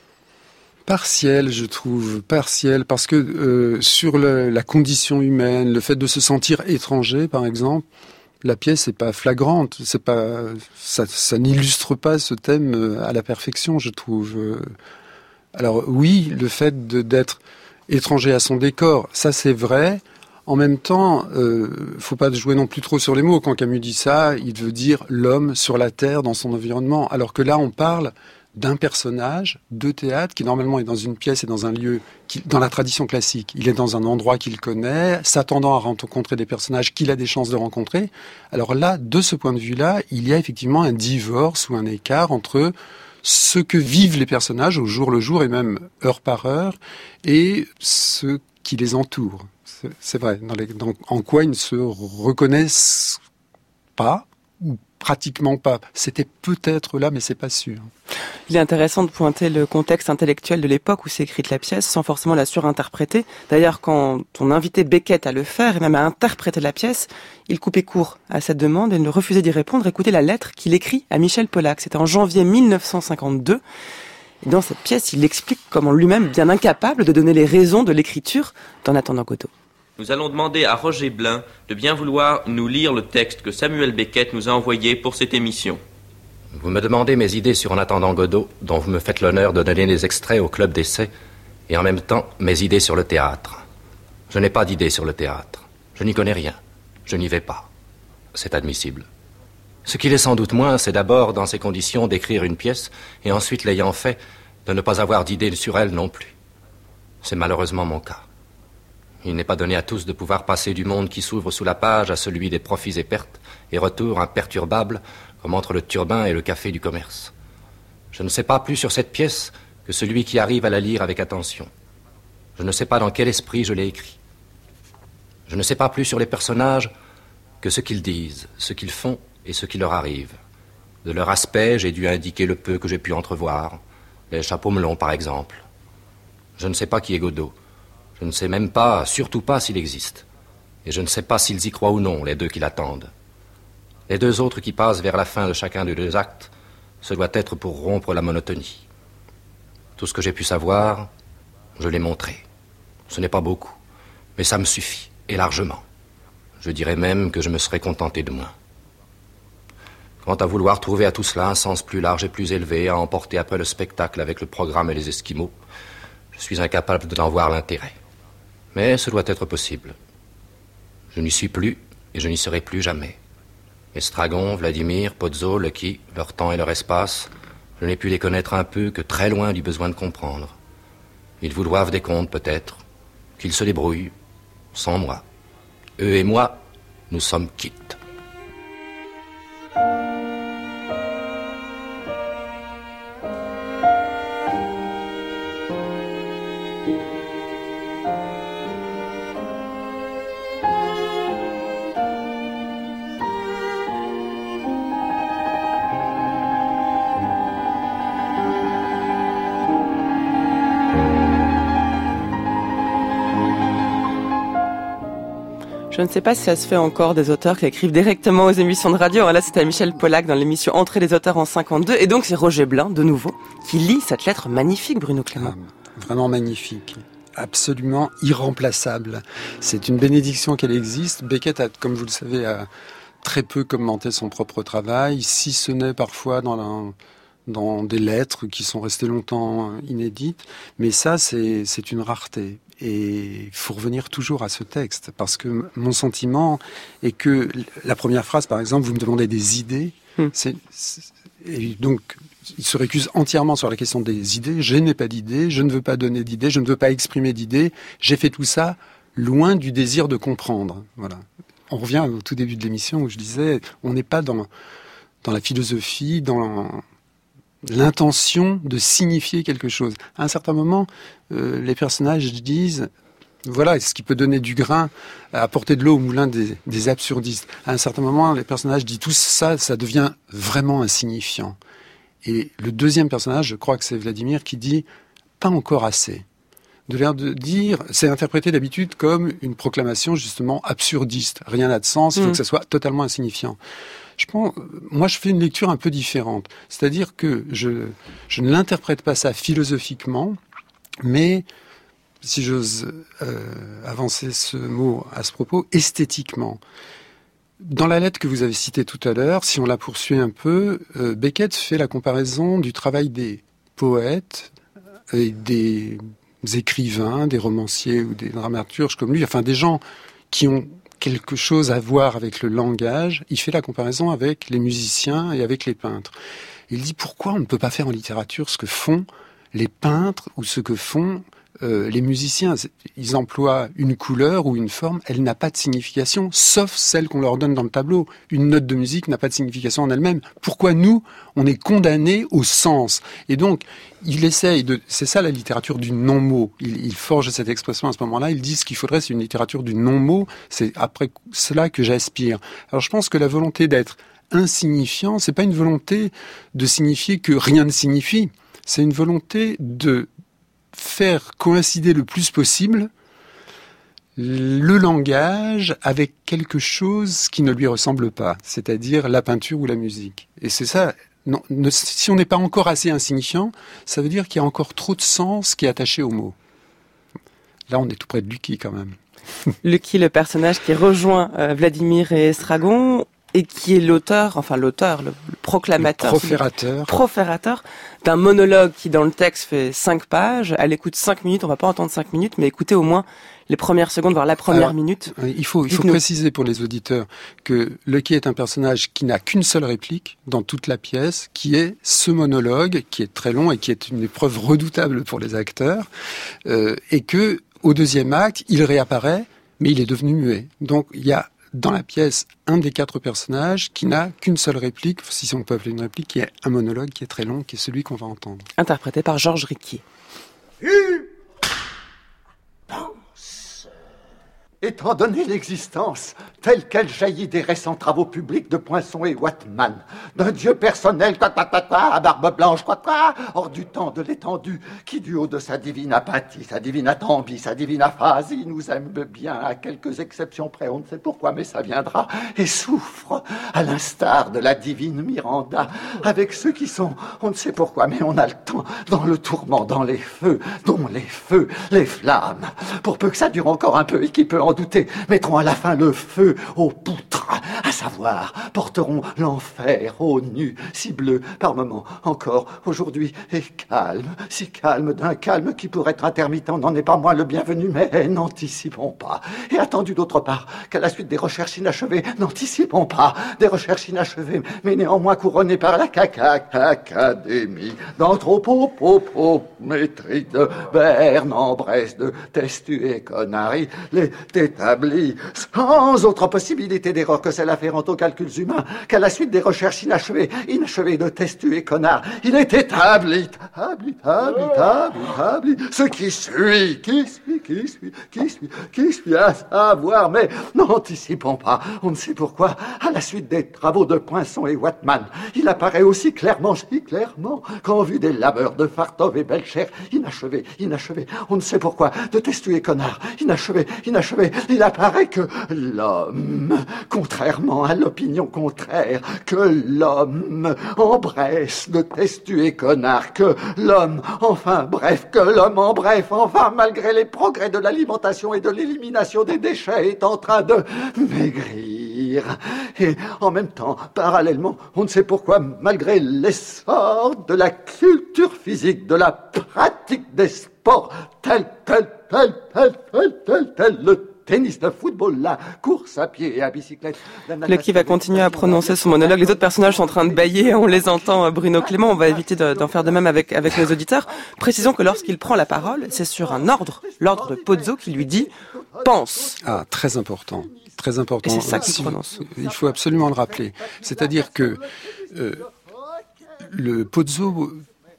Partiel, je trouve, partiel, parce que euh, sur le, la condition humaine, le fait de se sentir étranger, par exemple, la pièce n'est pas flagrante, c'est pas, ça, ça n'illustre pas ce thème à la perfection, je trouve. Alors oui, le fait de, d'être étranger à son décor, ça c'est vrai. En même temps, euh, faut pas jouer non plus trop sur les mots. Quand Camus dit ça, il veut dire l'homme sur la terre, dans son environnement. Alors que là, on parle d'un personnage de théâtre qui normalement est dans une pièce et dans un lieu, qui, dans la tradition classique. Il est dans un endroit qu'il connaît, s'attendant à rencontrer des personnages qu'il a des chances de rencontrer. Alors là, de ce point de vue-là, il y a effectivement un divorce ou un écart entre ce que vivent les personnages au jour le jour et même heure par heure et ce qui les entoure. C'est, c'est vrai, dans les, dans, en quoi ils ne se reconnaissent pas ou pratiquement pas. C'était peut-être là, mais c'est pas sûr. Il est intéressant de pointer le contexte intellectuel de l'époque où s'est écrite la pièce, sans forcément la surinterpréter. D'ailleurs, quand on invitait Beckett à le faire, et même à interpréter la pièce, il coupait court à cette demande et ne refusait d'y répondre. Écoutez la lettre qu'il écrit à Michel Pollack. C'était en janvier mille neuf cent cinquante-deux. Et dans cette pièce, il explique comment lui-même, bien incapable de donner les raisons de l'écriture d'En attendant Godot. Nous allons demander à Roger Blin de bien vouloir nous lire le texte que Samuel Beckett nous a envoyé pour cette émission. Vous me demandez mes idées sur En attendant Godot, dont vous me faites l'honneur de donner des extraits au club d'essai, et en même temps mes idées sur le théâtre. Je n'ai pas d'idées sur le théâtre. Je n'y connais rien. Je n'y vais pas. C'est admissible. Ce qu'il est sans doute moins, c'est d'abord, dans ces conditions, d'écrire une pièce, et ensuite, l'ayant fait, de ne pas avoir d'idées sur elle non plus. C'est malheureusement mon cas. Il n'est pas donné à tous de pouvoir passer du monde qui s'ouvre sous la page à celui des profits et pertes, et retour imperturbable, comme entre le turbin et le café du commerce. Je ne sais pas plus sur cette pièce que celui qui arrive à la lire avec attention. Je ne sais pas dans quel esprit je l'ai écrit. Je ne sais pas plus sur les personnages que ce qu'ils disent, ce qu'ils font et ce qui leur arrive. De leur aspect, j'ai dû indiquer le peu que j'ai pu entrevoir. Les chapeaux melons, par exemple. Je ne sais pas qui est Godot. Je ne sais même pas, surtout pas, s'il existe. Et je ne sais pas s'ils y croient ou non, les deux qui l'attendent. Les deux autres qui passent vers la fin de chacun des deux actes, ce doit être pour rompre la monotonie. Tout ce que j'ai pu savoir, je l'ai montré. Ce n'est pas beaucoup, mais ça me suffit, et largement. Je dirais même que je me serais contenté de moins. Quant à vouloir trouver à tout cela un sens plus large et plus élevé, à emporter après le spectacle avec le programme et les Esquimaux, je suis incapable d'en voir l'intérêt. Mais ce doit être possible. Je n'y suis plus, et je n'y serai plus jamais. Estragon, Vladimir, Pozzo, Lucky, leur temps et leur espace, je n'ai pu les connaître un peu que très loin du besoin de comprendre. Ils vous doivent des comptes, peut-être, qu'ils se débrouillent, sans moi. Eux et moi, nous sommes quittes. Je ne sais pas si ça se fait encore des auteurs qui écrivent directement aux émissions de radio. Là, c'était Michel Pollack dans l'émission Entrée des auteurs en cinquante-deux. Et donc, c'est Roger Blin, de nouveau, qui lit cette lettre magnifique, Bruno Clément. Ah, vraiment magnifique. Absolument irremplaçable. C'est une bénédiction qu'elle existe. Beckett, a, comme vous le savez, a très peu commenté son propre travail, si ce n'est parfois dans la... dans des lettres qui sont restées longtemps inédites. Mais ça, c'est, c'est une rareté. Et il faut revenir toujours à ce texte, parce que mon sentiment est que la première phrase, par exemple, vous me demandez des idées, mmh. c'est, c'est, et donc il se récuse entièrement sur la question des idées. Je n'ai pas d'idées, je ne veux pas donner d'idées, je ne veux pas exprimer d'idées. J'ai fait tout ça loin du désir de comprendre. Voilà. On revient au tout début de l'émission où je disais, on n'est pas dans, dans la philosophie, dans l'intention de signifier quelque chose. À un certain moment, euh, les personnages disent, voilà, ce qui peut donner du grain, apporter de l'eau au moulin des, des absurdistes. À un certain moment, les personnages disent tout ça, ça devient vraiment insignifiant. Et le deuxième personnage, je crois que c'est Vladimir, qui dit, pas encore assez. De l'air de dire, c'est interprété d'habitude comme une proclamation justement absurdiste. Rien n'a de sens, il faut mmh. que ça soit totalement insignifiant. Je pense, moi, je fais une lecture un peu différente. C'est-à-dire que je, je ne l'interprète pas ça philosophiquement, mais, si j'ose euh, avancer ce mot à ce propos, esthétiquement. Dans la lettre que vous avez citée tout à l'heure, si on la poursuit un peu, euh, Beckett fait la comparaison du travail des poètes et des écrivains, des romanciers ou des dramaturges comme lui, enfin des gens qui ont quelque chose à voir avec le langage. Il fait la comparaison avec les musiciens et avec les peintres. Il dit pourquoi on ne peut pas faire en littérature ce que font les peintres ou ce que font euh, les musiciens. Ils emploient une couleur ou une forme, elle n'a pas de signification, sauf celle qu'on leur donne dans le tableau. Une note de musique n'a pas de signification en elle-même. Pourquoi nous, on est condamnés au sens? Et donc, il essaye de... C'est ça la littérature du non-mot. Il, il forge cette expression à ce moment-là. Il dit ce qu'il faudrait, c'est une littérature du non-mot. C'est après cela que j'aspire. Alors je pense que la volonté d'être insignifiant, c'est pas une volonté de signifier que rien ne signifie. C'est une volonté de faire coïncider le plus possible le langage avec quelque chose qui ne lui ressemble pas, c'est-à-dire la peinture ou la musique. Et c'est ça, non, ne, si on n'est pas encore assez insignifiant, ça veut dire qu'il y a encore trop de sens qui est attaché au mot. Là, on est tout près de Lucky quand même. Lucky, le personnage qui rejoint euh, Vladimir et Estragon, et qui est l'auteur, enfin l'auteur, le, le proclamateur, le proférateur. proférateur d'un monologue qui dans le texte fait cinq pages. Elle écoute cinq minutes, on va pas entendre cinq minutes, mais écoutez au moins les premières secondes, voire la première Alors, minute. Il faut, il faut préciser pour les auditeurs que Lucky est un personnage qui n'a qu'une seule réplique dans toute la pièce, qui est ce monologue, qui est très long et qui est une épreuve redoutable pour les acteurs, euh, et que au deuxième acte, il réapparaît, mais il est devenu muet. Donc il y a dans la pièce un des quatre personnages qui n'a qu'une seule réplique, si on peut appeler une réplique, qui est un monologue qui est très long, qui est celui qu'on va entendre. Interprété par Georges Riquier. Étant donné l'existence, telle qu'elle jaillit des récents travaux publics de Poinçon et Wattman, d'un dieu personnel, quoi, quoi, quoi, quoi, à barbe blanche, quoi, quoi, hors du temps de l'étendue, qui du haut de sa divine apathie, sa divine atambie, sa divine aphasie, nous aime bien, à quelques exceptions près, on ne sait pourquoi, mais ça viendra, et souffre, à l'instar de la divine Miranda, avec ceux qui sont, on ne sait pourquoi, mais on a le temps, dans le tourment, dans les feux, dont les feux, les flammes, pour peu que ça dure encore un peu, et qui peut en douter, mettront à la fin le feu aux poutres, à savoir, porteront l'enfer aux nus, si bleu par moments encore aujourd'hui, et calme, si calme d'un calme qui pour être intermittent n'en est pas moins le bienvenu, mais n'anticipons pas. Et attendu d'autre part qu'à la suite des recherches inachevées, n'anticipons pas, des recherches inachevées, mais néanmoins couronnées par la caca académie d'anthropopométrie de Berne en Bresse de Testu et Connery, les établi sans autre possibilité d'erreur que celle afférente aux calculs humains, qu'à la suite des recherches inachevées, inachevées de Testu et Connard, il est établi, établi, établi, établi, établi, ce qui suit, qui suit, qui suit, qui suit, qui suit, à savoir, mais n'anticipons pas, on ne sait pourquoi, à la suite des travaux de Poinçon et Wattman, il apparaît aussi clairement, si clairement, qu'en vue des labeurs de Fartov et Belcher, inachevés, inachevés, on ne sait pourquoi, de Testu et Connard, inachevés, inachevés, il apparaît que l'homme, contrairement à l'opinion contraire, que l'homme en Bresse de Testu et Connard, que l'homme, enfin bref, que l'homme en bref, enfin malgré les progrès de l'alimentation et de l'élimination des déchets est en train de maigrir. Et en même temps, parallèlement, on ne sait pourquoi, malgré l'essor de la culture physique, de la pratique des sports, tel, tel, tel, tel, tel, tel, tel, le tennis, le football, la course à pied et à bicyclette. Lecky va continuer à prononcer son monologue. Les autres personnages sont en train de bâiller, on les entend, Bruno Clément. On va éviter de, d'en faire de même avec, avec nos auditeurs. Précisons que lorsqu'il prend la parole, c'est sur un ordre, l'ordre de Pozzo qui lui dit « pense ». Ah, très important. Très important. Et c'est ça qu'il prononce. Il faut absolument le rappeler. C'est-à-dire que euh, le Pozzo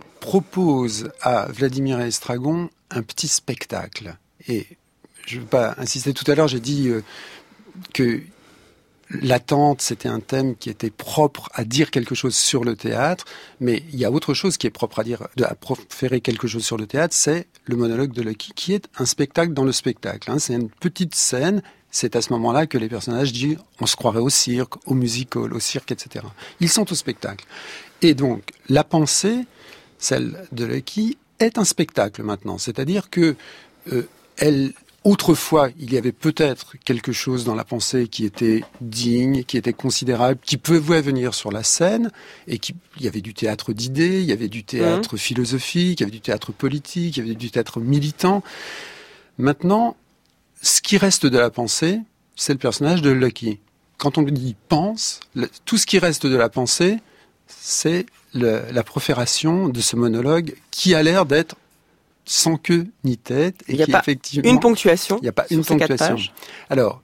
propose à Vladimir Estragon un petit spectacle. Et je ne veux pas insister, tout à l'heure j'ai dit euh, que l'attente c'était un thème qui était propre à dire quelque chose sur le théâtre, mais il y a autre chose qui est propre à dire, à proférer quelque chose sur le théâtre, c'est le monologue de Lecky qui est un spectacle dans le spectacle. Hein. C'est une petite scène, c'est à ce moment-là que les personnages disent on se croirait au cirque, au musical, au cirque, et cetera. Ils sont au spectacle. Et donc la pensée, celle de Lecky, est un spectacle maintenant, c'est-à-dire que euh, elle autrefois, il y avait peut-être quelque chose dans la pensée qui était digne, qui était considérable, qui pouvait venir sur la scène, et qui, il y avait du théâtre d'idées, il y avait du théâtre mmh. philosophique, il y avait du théâtre politique, il y avait du théâtre militant. Maintenant, ce qui reste de la pensée, c'est le personnage de Lecky. Quand on lui dit « pense », tout ce qui reste de la pensée, c'est le, la profération de ce monologue qui a l'air d'être sans queue ni tête. Et il n'y a qui, pas effectivement, une ponctuation. Il n'y a pas une ponctuation. Alors,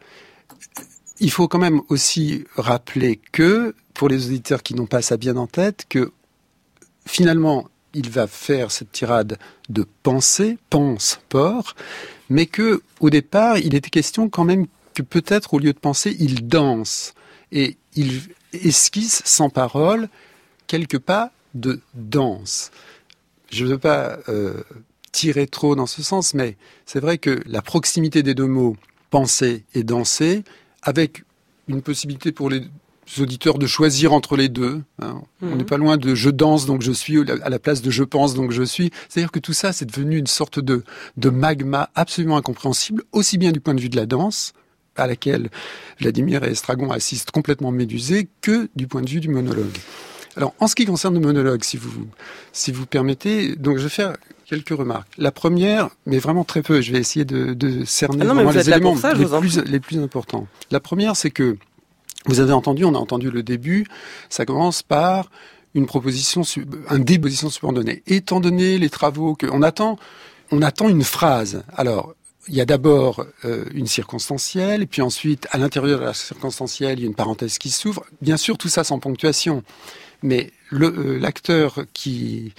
il faut quand même aussi rappeler que, pour les auditeurs qui n'ont pas ça bien en tête, que finalement, il va faire cette tirade de pensée, pense, port, mais que au départ, il était question quand même que peut-être, au lieu de penser, il danse. Et il esquisse sans parole quelques pas de danse. Je ne veux pas euh, tirer trop dans ce sens, mais c'est vrai que la proximité des deux mots, penser et danser, avec une possibilité pour les auditeurs de choisir entre les deux. Hein. Mmh. On n'est pas loin de « je danse, donc je suis » à la place de « je pense, donc je suis ». C'est-à-dire que tout ça, c'est devenu une sorte de, de magma absolument incompréhensible, aussi bien du point de vue de la danse, à laquelle Vladimir et Estragon assistent complètement médusés, que du point de vue du monologue. Alors, en ce qui concerne le monologue, si vous, si vous permettez, donc je vais faire quelques remarques. La première, mais vraiment très peu, je vais essayer de, de cerner ah non, vraiment les éléments ça, les, plus, les plus importants. La première, c'est que, vous avez entendu, on a entendu le début, ça commence par une proposition, un déposition subordonnée. Étant donné les travaux que, on attend, on attend une phrase. Alors, il y a d'abord euh, une circonstancielle, et puis ensuite, à l'intérieur de la circonstancielle, il y a une parenthèse qui s'ouvre. Bien sûr, tout ça sans ponctuation. Mais le, euh, l'acteur qui,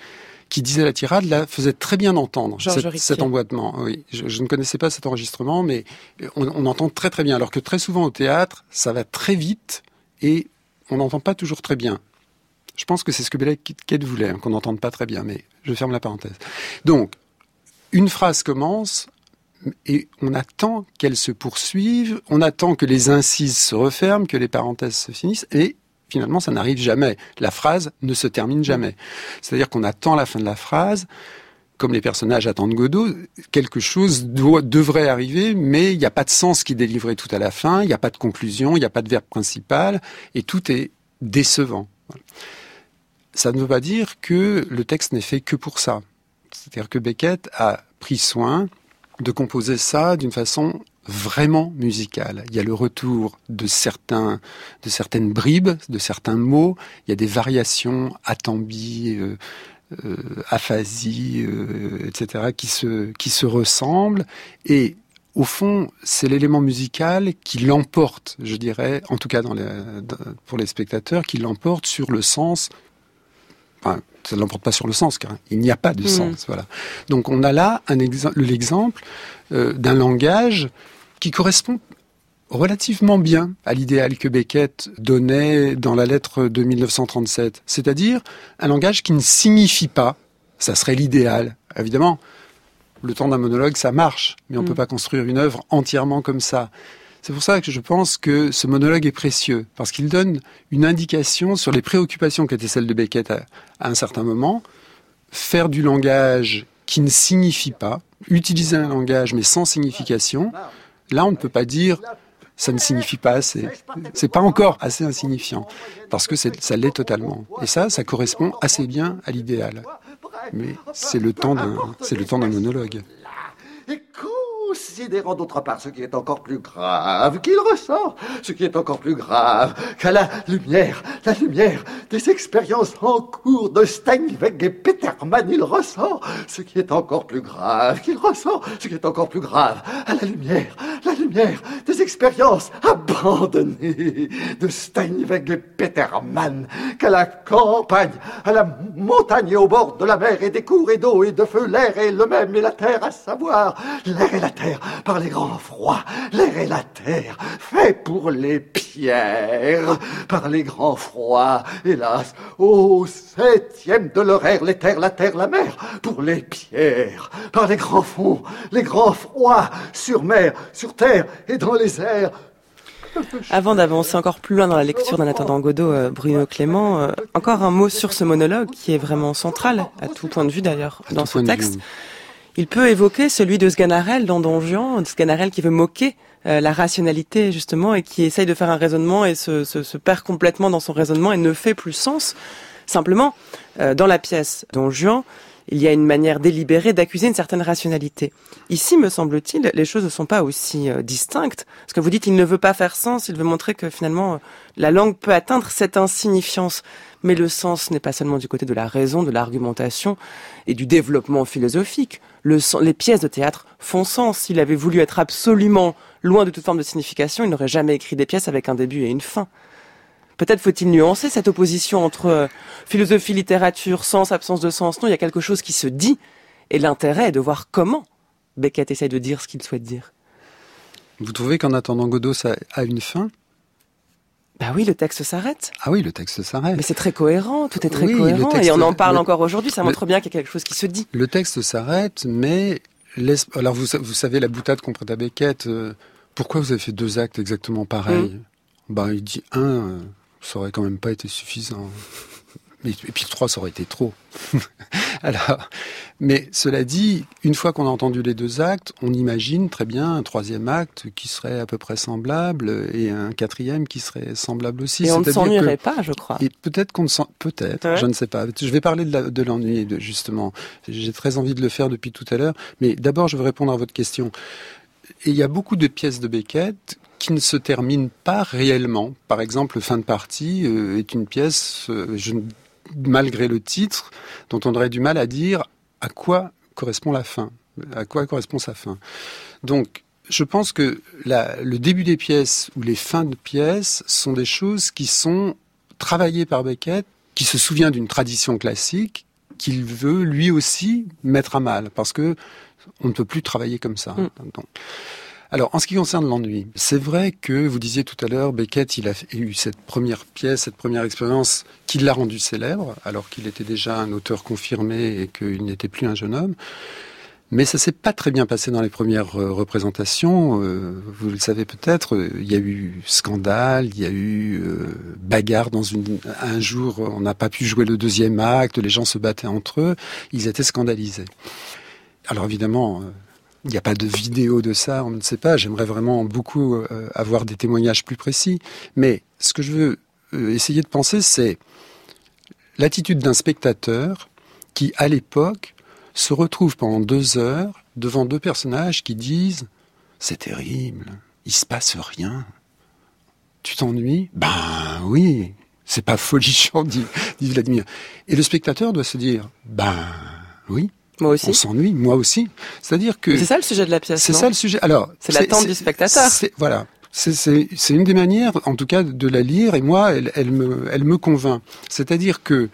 qui disait la tirade, là, faisait très bien entendre cette, cet emboîtement. Oui, je, je ne connaissais pas cet enregistrement, mais on, on entend très très bien. Alors que très souvent au théâtre, ça va très vite et on n'entend pas toujours très bien. Je pense que c'est ce que Beckett voulait, hein, qu'on n'entende pas très bien, mais je ferme la parenthèse. Donc, une phrase commence et on attend qu'elle se poursuive, on attend que les incises se referment, que les parenthèses se finissent, et finalement, ça n'arrive jamais. La phrase ne se termine jamais. C'est-à-dire qu'on attend la fin de la phrase, comme les personnages attendent Godot, quelque chose doit, devrait arriver, mais il n'y a pas de sens qui est délivré tout à la fin, il n'y a pas de conclusion, il n'y a pas de verbe principal, et tout est décevant. Voilà. Ça ne veut pas dire que le texte n'est fait que pour ça. C'est-à-dire que Beckett a pris soin de composer ça d'une façon vraiment musicale. Il y a le retour de certains, de certaines bribes, de certains mots. Il y a des variations, atambie, euh, euh, aphasie, euh, et cetera, qui se, qui se ressemblent. Et au fond, c'est l'élément musical qui l'emporte, je dirais, en tout cas dans les, pour les spectateurs, qui l'emporte sur le sens. Enfin, ça ne l'emporte pas sur le sens, car il n'y a pas de mmh. sens. Voilà. Donc on a là un exemple, l'exemple euh, d'un langage qui correspond relativement bien à l'idéal que Beckett donnait dans la lettre de mille neuf cent trente-sept. C'est-à-dire un langage qui ne signifie pas, ça serait l'idéal. Évidemment, le temps d'un monologue, ça marche, mais on ne mmh. peut pas construire une œuvre entièrement comme ça. C'est pour ça que je pense que ce monologue est précieux, parce qu'il donne une indication sur les préoccupations qui étaient celles de Beckett à, à un certain moment. Faire du langage qui ne signifie pas, utiliser un langage mais sans signification, là on ne peut pas dire ça ne signifie pas assez. C'est pas encore assez insignifiant, parce que c'est, ça l'est totalement. Et ça, ça correspond assez bien à l'idéal. Mais c'est le temps d'un, c'est le temps d'un monologue. Considérant d'autre part ce qui est encore plus grave qu'il ressort, ce qui est encore plus grave qu'à la lumière, la lumière des expériences en cours de Steinweg et Petermann, il ressort ce qui est encore plus grave qu'il ressort, ce qui est encore plus grave à la lumière, la lumière des expériences abandonnées de Steinweg et Petermann, qu'à la campagne, à la montagne et au bord de la mer et des courants d'eau et de feu, l'air est le même et la terre, à savoir l'air et la terre par les grands froids, l'air et la terre, fait pour les pierres, par les grands froids, hélas, au septième de leur ère, les terres, la terre, la mer, pour les pierres, par les grands fonds, les grands froids, sur mer, sur terre et dans les airs. Avant d'avancer encore plus loin dans la lecture d'En attendant Godot, euh, Bruno Clément, euh, encore un mot sur ce monologue qui est vraiment central, à tout point de vue d'ailleurs, dans ce texte. Il peut évoquer celui de Sganarelle dans Don Juan, Sganarelle qui veut moquer euh, la rationalité justement et qui essaye de faire un raisonnement et se, se, se perd complètement dans son raisonnement et ne fait plus sens. Simplement, euh, dans la pièce Don Juan, il y a une manière délibérée d'accuser une certaine rationalité. Ici, me semble-t-il, les choses ne sont pas aussi euh, distinctes. Parce que vous dites, il ne veut pas faire sens, il veut montrer que finalement, euh, la langue peut atteindre cette insignifiance. Mais le sens n'est pas seulement du côté de la raison, de l'argumentation et du développement philosophique. Le, les pièces de théâtre font sens. S'il avait voulu être absolument loin de toute forme de signification, il n'aurait jamais écrit des pièces avec un début et une fin. Peut-être faut-il nuancer cette opposition entre euh, philosophie, littérature, sens, absence de sens. Non, il y a quelque chose qui se dit, et l'intérêt est de voir comment Beckett essaye de dire ce qu'il souhaite dire. Vous trouvez qu'en attendant Godot, ça a une fin ? Bah oui, le texte s'arrête. Ah oui, le texte s'arrête. Mais c'est très cohérent, tout est très oui, cohérent, texte, et on en parle le, encore aujourd'hui, ça montre le, bien qu'il y a quelque chose qui se dit. Le texte s'arrête, mais... Alors vous, vous savez, la boutade qu'on prête à Beckett, euh, pourquoi vous avez fait deux actes exactement pareils ? mmh. Bah, il dit un... Euh, ça aurait quand même pas été suffisant. Et puis trois, ça aurait été trop. Alors, mais cela dit, une fois qu'on a entendu les deux actes, on imagine très bien un troisième acte qui serait à peu près semblable et un quatrième qui serait semblable aussi. Et on ne s'ennuierait que, pas, je crois. Et peut-être qu'on ne s'en... Peut-être, ouais. Je ne sais pas. Je vais parler de, la, de l'ennui, justement. J'ai très envie de le faire depuis tout à l'heure. Mais d'abord, je veux répondre à votre question. Et il y a beaucoup de pièces de Beckett qui ne se termine pas réellement. Par exemple, Fin de partie euh, est une pièce, euh, je, malgré le titre, dont on aurait du mal à dire à quoi correspond la fin, à quoi correspond sa fin. Donc, je pense que la, le début des pièces ou les fins de pièces sont des choses qui sont travaillées par Beckett, qui se souvient d'une tradition classique, qu'il veut lui aussi mettre à mal, parce que on ne peut plus travailler comme ça. Mm. Donc, alors, en ce qui concerne l'ennui, c'est vrai que vous disiez tout à l'heure, Beckett, il a eu cette première pièce, cette première expérience qui l'a rendu célèbre, alors qu'il était déjà un auteur confirmé et qu'il n'était plus un jeune homme. Mais ça s'est pas très bien passé dans les premières euh, représentations. Euh, vous le savez peut-être, euh, il y a eu scandale, il y a eu euh, bagarre dans une. Un jour, on n'a pas pu jouer le deuxième acte, les gens se battaient entre eux, ils étaient scandalisés. Alors évidemment, euh, il n'y a pas de vidéo de ça, on ne sait pas. J'aimerais vraiment beaucoup euh, avoir des témoignages plus précis. Mais ce que je veux euh, essayer de penser, c'est l'attitude d'un spectateur qui, à l'époque, se retrouve pendant deux heures devant deux personnages qui disent « C'est terrible, il se passe rien. Tu t'ennuies ?»« Ben oui, c'est pas folichon, dit, dit Vladimir. » Et le spectateur doit se dire « Ben oui, moi aussi. On s'ennuie, moi aussi. » C'est-à-dire que... C'est ça le sujet de la pièce, C'est non ça le sujet. Alors, c'est l'attente du spectateur. C'est, voilà. C'est, c'est, c'est une des manières, en tout cas, de la lire, et moi, elle, elle me, elle me convainc. C'est-à-dire que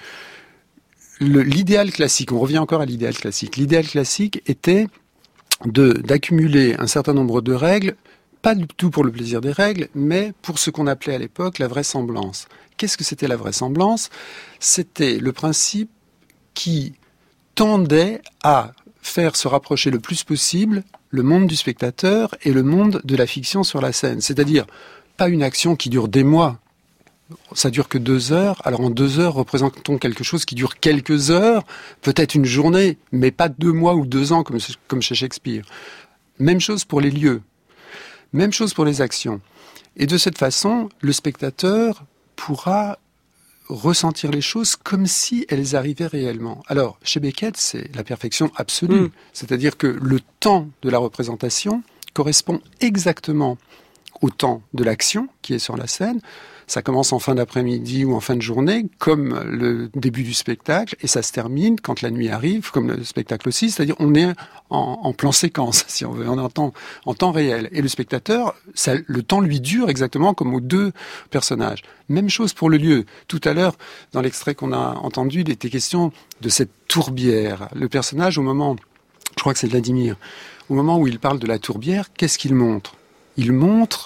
Le, l'idéal classique, on revient encore à l'idéal classique, l'idéal classique était de, d'accumuler un certain nombre de règles, pas du tout pour le plaisir des règles, mais pour ce qu'on appelait à l'époque la vraisemblance. Qu'est-ce que c'était la vraisemblance ? C'était le principe qui tendait à faire se rapprocher le plus possible le monde du spectateur et le monde de la fiction sur la scène. C'est-à-dire, pas une action qui dure des mois, ça dure que deux heures. Alors en deux heures, représentons quelque chose qui dure quelques heures, peut-être une journée, mais pas deux mois ou deux ans comme, comme chez Shakespeare. Même chose pour les lieux. Même chose pour les actions. Et de cette façon, le spectateur pourra ressentir les choses comme si elles arrivaient réellement. Alors, chez Beckett, c'est la perfection absolue. Mmh. C'est-à-dire que le temps de la représentation correspond exactement au temps de l'action qui est sur la scène. Ça commence en fin d'après-midi ou en fin de journée, comme le début du spectacle, et ça se termine quand la nuit arrive, comme le spectacle aussi, c'est-à-dire on est en, en plan séquence, si on veut, on est en temps, en temps réel. Et le spectateur, ça, le temps lui dure exactement comme aux deux personnages. Même chose pour le lieu. Tout à l'heure, dans l'extrait qu'on a entendu, il était question de cette tourbière. Le personnage, au moment, je crois que c'est Vladimir, au moment où il parle de la tourbière, qu'est-ce qu'il montre ? Il montre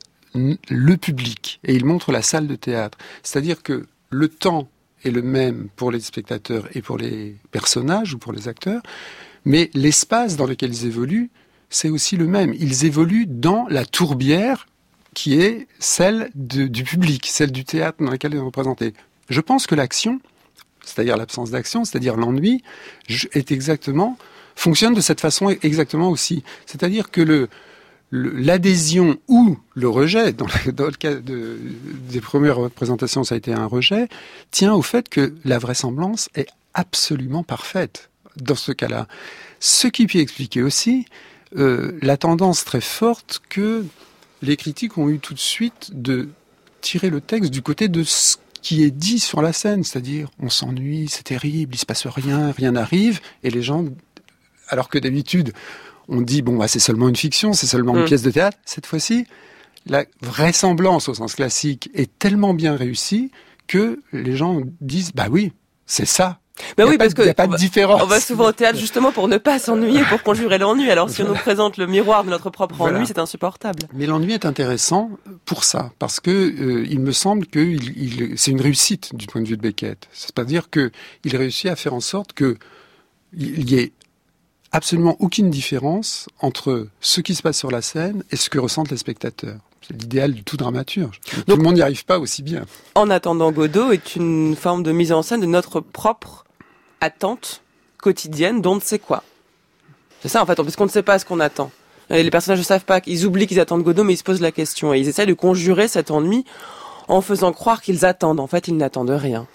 le public, et il montre la salle de théâtre. C'est-à-dire que le temps est le même pour les spectateurs et pour les personnages ou pour les acteurs, mais l'espace dans lequel ils évoluent, c'est aussi le même. Ils évoluent dans la tourbière qui est celle de, du public, celle du théâtre dans lequel ils sont représentés. Je pense que l'action, c'est-à-dire l'absence d'action, c'est-à-dire l'ennui, est exactement, fonctionne de cette façon exactement aussi. C'est-à-dire que le l'adhésion ou le rejet, dans le, dans le cas de, des premières représentations, ça a été un rejet, tient au fait que la vraisemblance est absolument parfaite dans ce cas-là. Ce qui peut expliquer aussi euh, la tendance très forte que les critiques ont eu tout de suite de tirer le texte du côté de ce qui est dit sur la scène, c'est-à-dire on s'ennuie, c'est terrible, il se passe rien, rien n'arrive, et les gens, alors que d'habitude on dit, bon, bah, c'est seulement une fiction, c'est seulement une mmh. pièce de théâtre. Cette fois-ci, la vraisemblance au sens classique est tellement bien réussie que les gens disent, bah oui, c'est ça. Bah oui, parce qu'il n'y a pas de différence. On va souvent au théâtre justement pour ne pas s'ennuyer, pour conjurer l'ennui. Alors si on nous présente le miroir de notre propre voilà. ennui, c'est insupportable. Mais l'ennui est intéressant pour ça, parce que euh, il me semble que il, il, c'est une réussite du point de vue de Beckett. C'est-à-dire que il réussit à faire en sorte que il y ait absolument aucune différence entre ce qui se passe sur la scène et ce que ressentent les spectateurs. C'est l'idéal du tout dramaturge. Donc, tout le monde n'y arrive pas aussi bien. En attendant Godot est une forme de mise en scène de notre propre attente quotidienne d'on ne sait quoi. C'est ça en fait, parce qu'on ne sait pas ce qu'on attend. Les personnages ne savent pas, ils oublient qu'ils attendent Godot, mais ils se posent la question. Et ils essaient de conjurer cet ennui en faisant croire qu'ils attendent. En fait, ils n'attendent rien.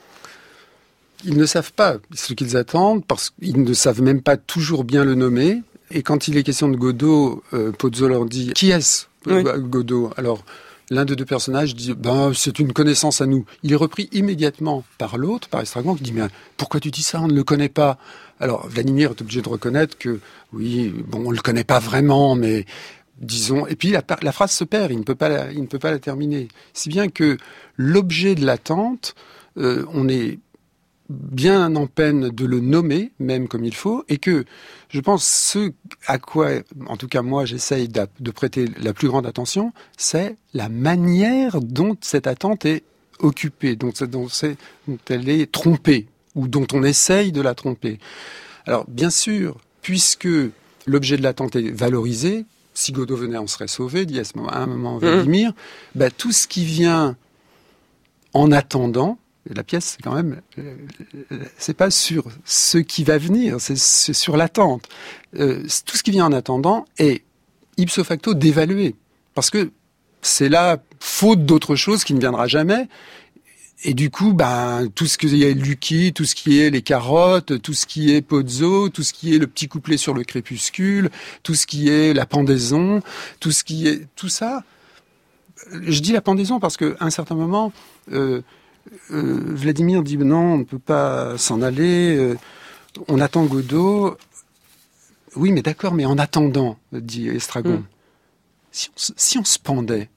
Ils ne savent pas ce qu'ils attendent, parce qu'ils ne savent même pas toujours bien le nommer. Et quand il est question de Godot, euh, Pozzo leur dit « Qui est-ce, oui. Godot ?» Alors, l'un des deux personnages dit ben, « C'est une connaissance à nous ». Il est repris immédiatement par l'autre, par Estragon, qui dit « Mais pourquoi tu dis ça, on ne le connaît pas ?» Alors, Vladimir est obligé de reconnaître que, oui, bon, on ne le connaît pas vraiment, mais disons... Et puis, la, la phrase se perd, il ne peut pas la, il ne peut pas la terminer. Si bien que l'objet de l'attente, euh, on est... bien en peine de le nommer, même comme il faut, et que je pense ce à quoi, en tout cas moi, j'essaye de prêter la plus grande attention, c'est la manière dont cette attente est occupée, dont, dont, c'est, dont elle est trompée, ou dont on essaye de la tromper. Alors, bien sûr, puisque l'objet de l'attente est valorisé, si Godot venait, on serait sauvé, dit à, ce moment, à un moment Vladimir, mmh. bah, tout ce qui vient en attendant, et la pièce, c'est quand même, c'est pas sur ce qui va venir, c'est, c'est sur l'attente. Euh, tout ce qui vient en attendant est ipso facto dévalué, parce que c'est là, faute d'autre chose qui ne viendra jamais. Et du coup, ben, tout ce qui est Lucky, tout ce qui est les carottes, tout ce qui est Pozzo, tout ce qui est le petit couplet sur le crépuscule, tout ce qui est la pendaison, tout ce qui est, tout ça. Je dis la pendaison parce qu'à un certain moment, euh, euh, Vladimir dit non, on ne peut pas s'en aller, euh, on attend Godot. Oui, mais d'accord, mais en attendant, dit Estragon, mmh. si, on, si on se pendait,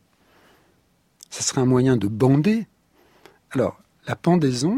ça serait un moyen de bander. Alors, la pendaison,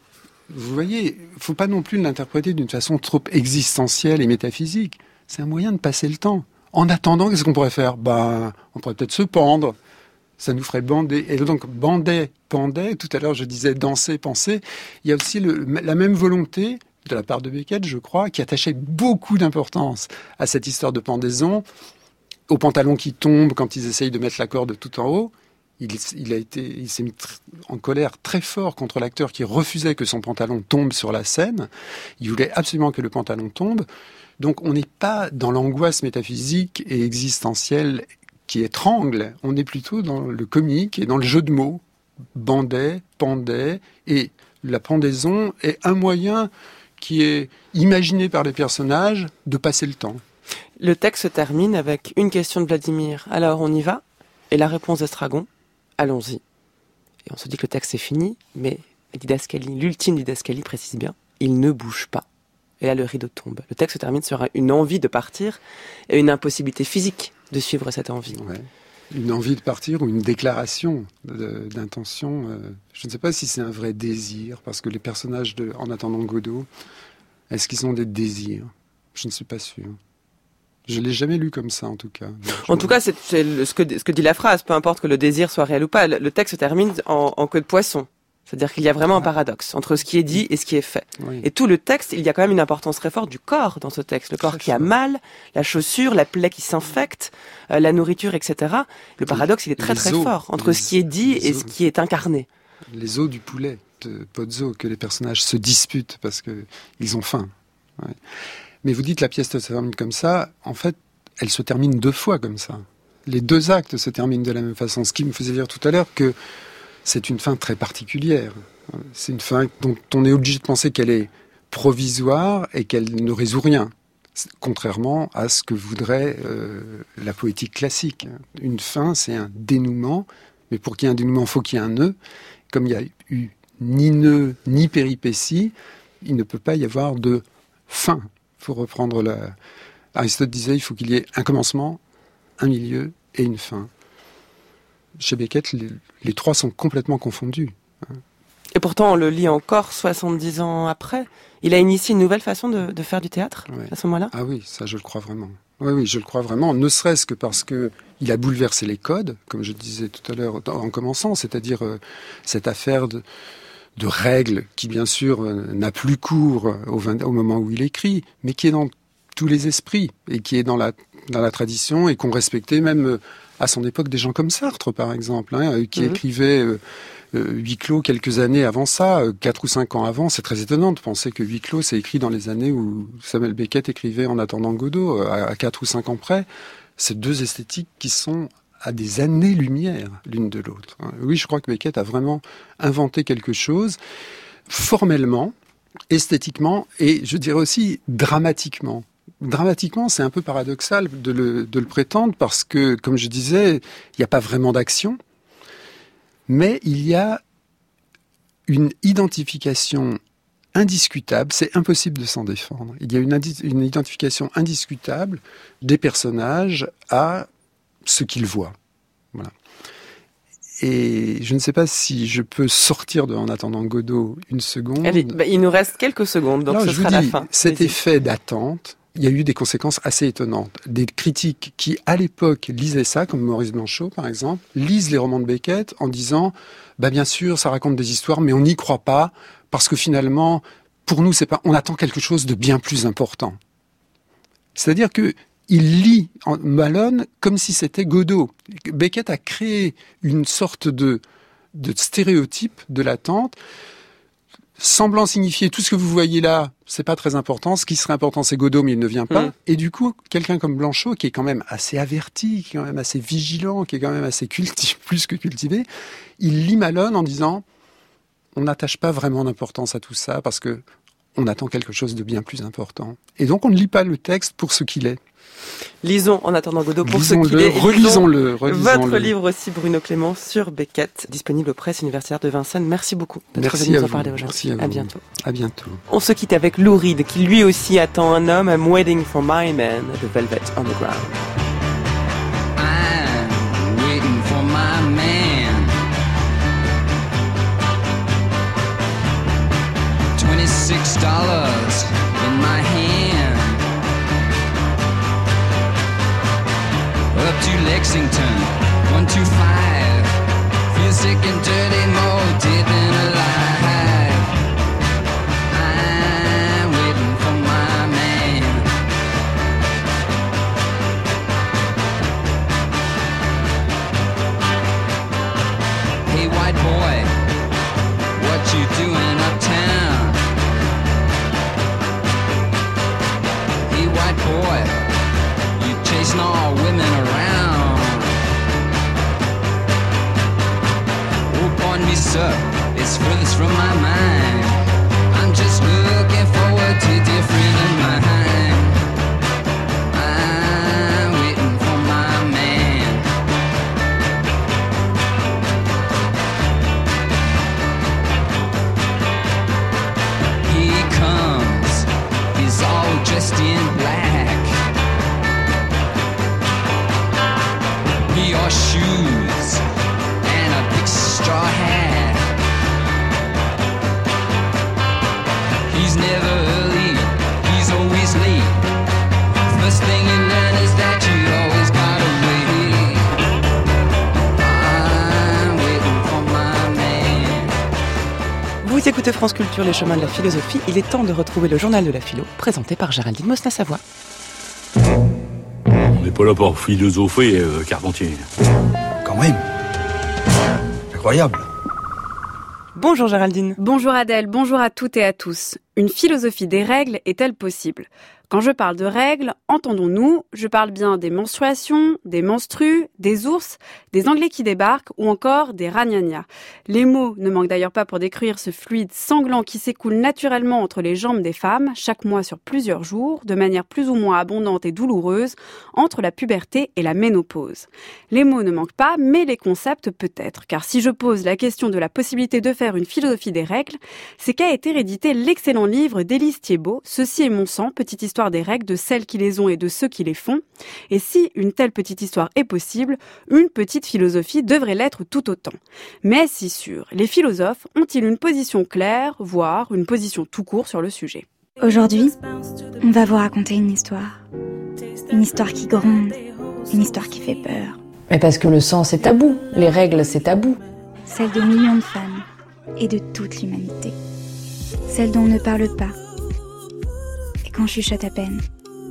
vous voyez, il ne faut pas non plus l'interpréter d'une façon trop existentielle et métaphysique. C'est un moyen de passer le temps. En attendant, qu'est-ce qu'on pourrait faire ? Ben, on pourrait peut-être se pendre. Ça nous ferait bander. Et donc, bander, pendait, tout à l'heure je disais danser, penser. Il y a aussi le, la même volonté, de la part de Beckett, je crois, qui attachait beaucoup d'importance à cette histoire de pendaison, aux pantalons qui tombent quand ils essayent de mettre la corde tout en haut. Il, il, a été, il s'est mis tr- en colère très fort contre l'acteur qui refusait que son pantalon tombe sur la scène. Il voulait absolument que le pantalon tombe. Donc on n'est pas dans l'angoisse métaphysique et existentielle qui étrangle. On est plutôt dans le comique et dans le jeu de mots. Bandait, pendait. Et la pendaison est un moyen qui est imaginé par les personnages de passer le temps. Le texte se termine avec une question de Vladimir. Alors on y va ? Et la réponse d'Estragon ? Allons-y. Et on se dit que le texte est fini, mais Didascalie, l'ultime Didascalie précise bien, il ne bouge pas. Et là, le rideau tombe. Le texte se termine sur une envie de partir et une impossibilité physique de suivre cette envie. Ouais. Une envie de partir ou une déclaration de, d'intention. Euh, je ne sais pas si c'est un vrai désir, parce que les personnages de En attendant Godot, est-ce qu'ils ont des désirs ? Je ne suis pas sûr. Je l'ai jamais lu comme ça, en tout cas. En tout cas, c'est, c'est le, ce, que, ce que dit la phrase, peu importe que le désir soit réel ou pas. Le, le texte se termine en, en queue de poisson. C'est-à-dire qu'il y a vraiment un paradoxe entre ce qui est dit et ce qui est fait. Oui. Et tout le texte, il y a quand même une importance très forte du corps dans ce texte. Le corps très qui fort. A mal, la chaussure, la plaie qui s'infecte, euh, la nourriture, et cetera. Le paradoxe, il est très les très os, fort entre les, ce qui est dit et os, ce qui est incarné. Les os du poulet de Pozzo, que les personnages se disputent parce que ils ont faim. Ouais. Mais vous dites la pièce se termine comme ça. En fait, elle se termine deux fois comme ça. Les deux actes se terminent de la même façon. Ce qui me faisait dire tout à l'heure que c'est une fin très particulière. C'est une fin dont on est obligé de penser qu'elle est provisoire et qu'elle ne résout rien. Contrairement à ce que voudrait euh, la poétique classique. Une fin, c'est un dénouement. Mais pour qu'il y ait un dénouement, il faut qu'il y ait un nœud. Comme il n'y a eu ni nœud, ni péripétie, il ne peut pas y avoir de fin. Il faut reprendre la... Aristote disait il faut qu'il y ait un commencement, un milieu et une fin. Chez Beckett, les, les trois sont complètement confondus. Et pourtant, on le lit encore soixante-dix ans après. Il a initié une nouvelle façon de, de faire du théâtre, ouais. À ce moment-là ? Ah oui, ça je le crois vraiment. Oui, oui, je le crois vraiment, ne serait-ce que parce que il a bouleversé les codes, comme je disais tout à l'heure en commençant, c'est-à-dire euh, cette affaire de... de règles qui, bien sûr, euh, n'a plus cours au, vingt, au moment où il écrit, mais qui est dans tous les esprits, et qui est dans la, dans la tradition, et qu'on respectait même euh, à son époque des gens comme Sartre, par exemple, hein, euh, qui mmh. écrivait euh, euh, Huis clos quelques années avant ça, euh, quatre ou cinq ans avant. C'est très étonnant de penser que Huis clos, c'est écrit dans les années où Samuel Beckett écrivait En attendant Godot, à, à quatre ou cinq ans près. C'est deux esthétiques qui sont à des années-lumière l'une de l'autre. Oui, je crois que Beckett a vraiment inventé quelque chose, formellement, esthétiquement, et je dirais aussi dramatiquement. Dramatiquement, c'est un peu paradoxal de le, de le prétendre, parce que, comme je disais, il n'y a pas vraiment d'action, mais il y a une identification indiscutable, c'est impossible de s'en défendre. Il y a une, indi- une identification indiscutable des personnages à ce qu'ils voient. Voilà. Et je ne sais pas si je peux sortir de En attendant Godot une seconde. Allez, bah, il nous reste quelques secondes, donc Alors, ce je sera vous la dis, fin. Cet Vas-y. effet d'attente, il y a eu des conséquences assez étonnantes. Des critiques qui, à l'époque, lisaient ça, comme Maurice Blanchot, par exemple, lisent les romans de Beckett en disant bah, « bien sûr, ça raconte des histoires, mais on n'y croit pas, parce que finalement, pour nous, c'est pas, on attend quelque chose de bien plus important. » C'est-à-dire que il lit Malone comme si c'était Godot. Beckett a créé une sorte de, de stéréotype de l'attente, semblant signifier tout ce que vous voyez là, c'est pas très important. Ce qui serait important, c'est Godot, mais il ne vient pas. Mmh. Et du coup, quelqu'un comme Blanchot, qui est quand même assez averti, qui est quand même assez vigilant, qui est quand même assez cultivé, plus que cultivé, il lit Malone en disant on n'attache pas vraiment d'importance à tout ça parce que on attend quelque chose de bien plus important. Et donc, on ne lit pas le texte pour ce qu'il est. Lisons En attendant Godot pour ce Lisons-le, qu'il est. relisons-le, relisons-le. Votre livre aussi, Bruno Clément, sur Beckett, disponible aux presses universitaires de Vincennes. Merci beaucoup d'être Merci venu nous à en vous. parler aujourd'hui. Merci à vous. À bientôt. À bientôt. On se quitte avec Lou Reed, qui lui aussi attend un homme. I'm waiting for my man, The Velvet Underground. I'm waiting for my man. twenty-six dollars in my hand. Up to Lexington, one two five. Feel sick and dirty, more dead than alive. I'm waiting for my man. Hey white boy, what you doing uptown? Hey white boy, you chasing all women around. Oh, pardon me, sir, it's furthest from my mind. I'm just looking forward to a dear friend of mine. I'm waiting for my man. He comes, he's all dressed in black. He wore shoes and a big straw hat. He's never early, he's always late. First thing you learn is that you always gotta wait. I'm waiting for my man. Vous écoutez France Culture, les chemins de la philosophie. Il est temps de retrouver le journal de la philo, présenté par Géraldine Mosna-Savoie. On n'est pas là pour philosopher, euh, Carpentier. Quand même. Incroyable. Bonjour Géraldine. Bonjour Adèle, bonjour à toutes et à tous. Une philosophie des règles est-elle possible ? Quand je parle de règles, entendons-nous, je parle bien des menstruations, des menstrues, des ours, des Anglais qui débarquent ou encore des ragnagnas. Les mots ne manquent d'ailleurs pas pour décrire ce fluide sanglant qui s'écoule naturellement entre les jambes des femmes, chaque mois sur plusieurs jours, de manière plus ou moins abondante et douloureuse, entre la puberté et la ménopause. Les mots ne manquent pas, mais les concepts peut-être, car si je pose la question de la possibilité de faire une philosophie des règles, c'est qu'a été réédité l'excellent livre d'Élise Thiebaud, Ceci est mon sang, petite histoire des règles, de celles qui les ont et de ceux qui les font. Et si une telle petite histoire est possible, une petite philosophie devrait l'être tout autant. Mais si sûr, les philosophes ont-ils une position claire, voire une position tout court sur le sujet ? Aujourd'hui, on va vous raconter une histoire. Une histoire qui gronde, une histoire qui fait peur. Mais parce que le sang c'est tabou, les règles c'est tabou. Celle de millions de femmes et de toute l'humanité. Celle dont on ne parle pas et qu'on chuchote à peine.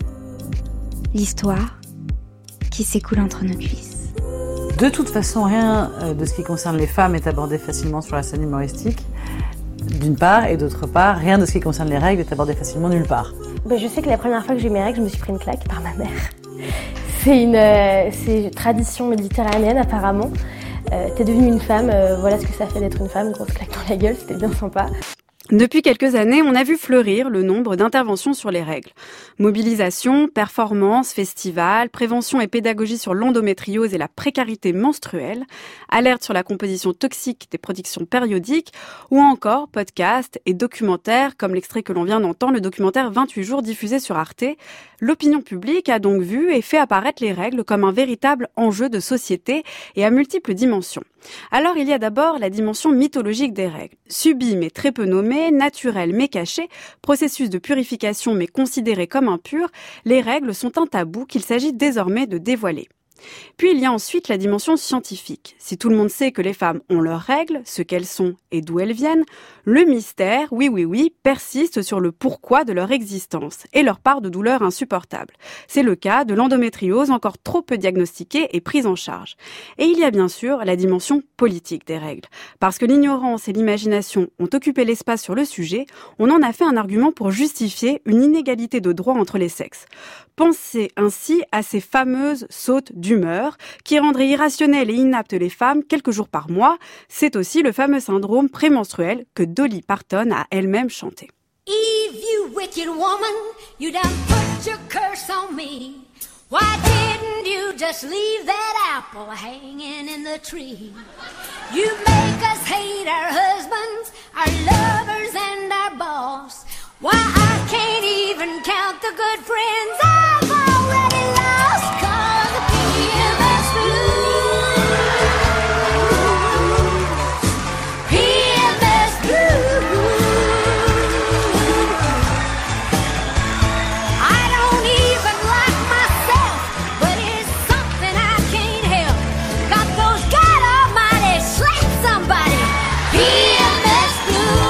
L'histoire qui s'écoule entre nos cuisses. De toute façon, rien de ce qui concerne les femmes est abordé facilement sur la scène humoristique, d'une part, et d'autre part, rien de ce qui concerne les règles est abordé facilement nulle part. Ben, je sais que la première fois que j'ai eu mes règles, je me suis pris une claque par ma mère. C'est une, euh, c'est une tradition méditerranéenne apparemment. Euh, t'es devenue une femme, euh, voilà ce que ça fait d'être une femme, grosse claque dans la gueule, c'était bien sympa. Depuis quelques années, on a vu fleurir le nombre d'interventions sur les règles. Mobilisation, performance, festival, prévention et pédagogie sur l'endométriose et la précarité menstruelle, alerte sur la composition toxique des productions périodiques, ou encore podcasts et documentaires comme l'extrait que l'on vient d'entendre, le documentaire vingt-huit jours diffusé sur Arte. L'opinion publique a donc vu et fait apparaître les règles comme un véritable enjeu de société et à multiples dimensions. Alors il y a d'abord la dimension mythologique des règles. Subies mais très peu nommées, naturelles mais cachées, processus de purification mais considérées comme impures, les règles sont un tabou qu'il s'agit désormais de dévoiler. Puis il y a ensuite la dimension scientifique. Si tout le monde sait que les femmes ont leurs règles, ce qu'elles sont et d'où elles viennent, le mystère, oui oui oui, persiste sur le pourquoi de leur existence et leur part de douleur insupportable. C'est le cas de l'endométriose encore trop peu diagnostiquée et prise en charge. Et il y a bien sûr la dimension politique des règles. Parce que l'ignorance et l'imagination ont occupé l'espace sur le sujet, on en a fait un argument pour justifier une inégalité de droit entre les sexes. Pensez ainsi à ces fameuses sautes d'humeur qui rendraient irrationnelles et inaptes les femmes quelques jours par mois. C'est aussi le fameux syndrome prémenstruel que Dolly Parton a elle-même chanté. Eve, you wicked woman, you done put your curse on me. Why didn't you just leave that apple hanging in the tree? You make us hate our husbands, our lovers and our boss. Why I can't even count the good friends I've already lost, 'cause the P M S blues, P M S blues. I don't even like myself, but it's something I can't help. Got those God Almighty slap somebody, P M S blues.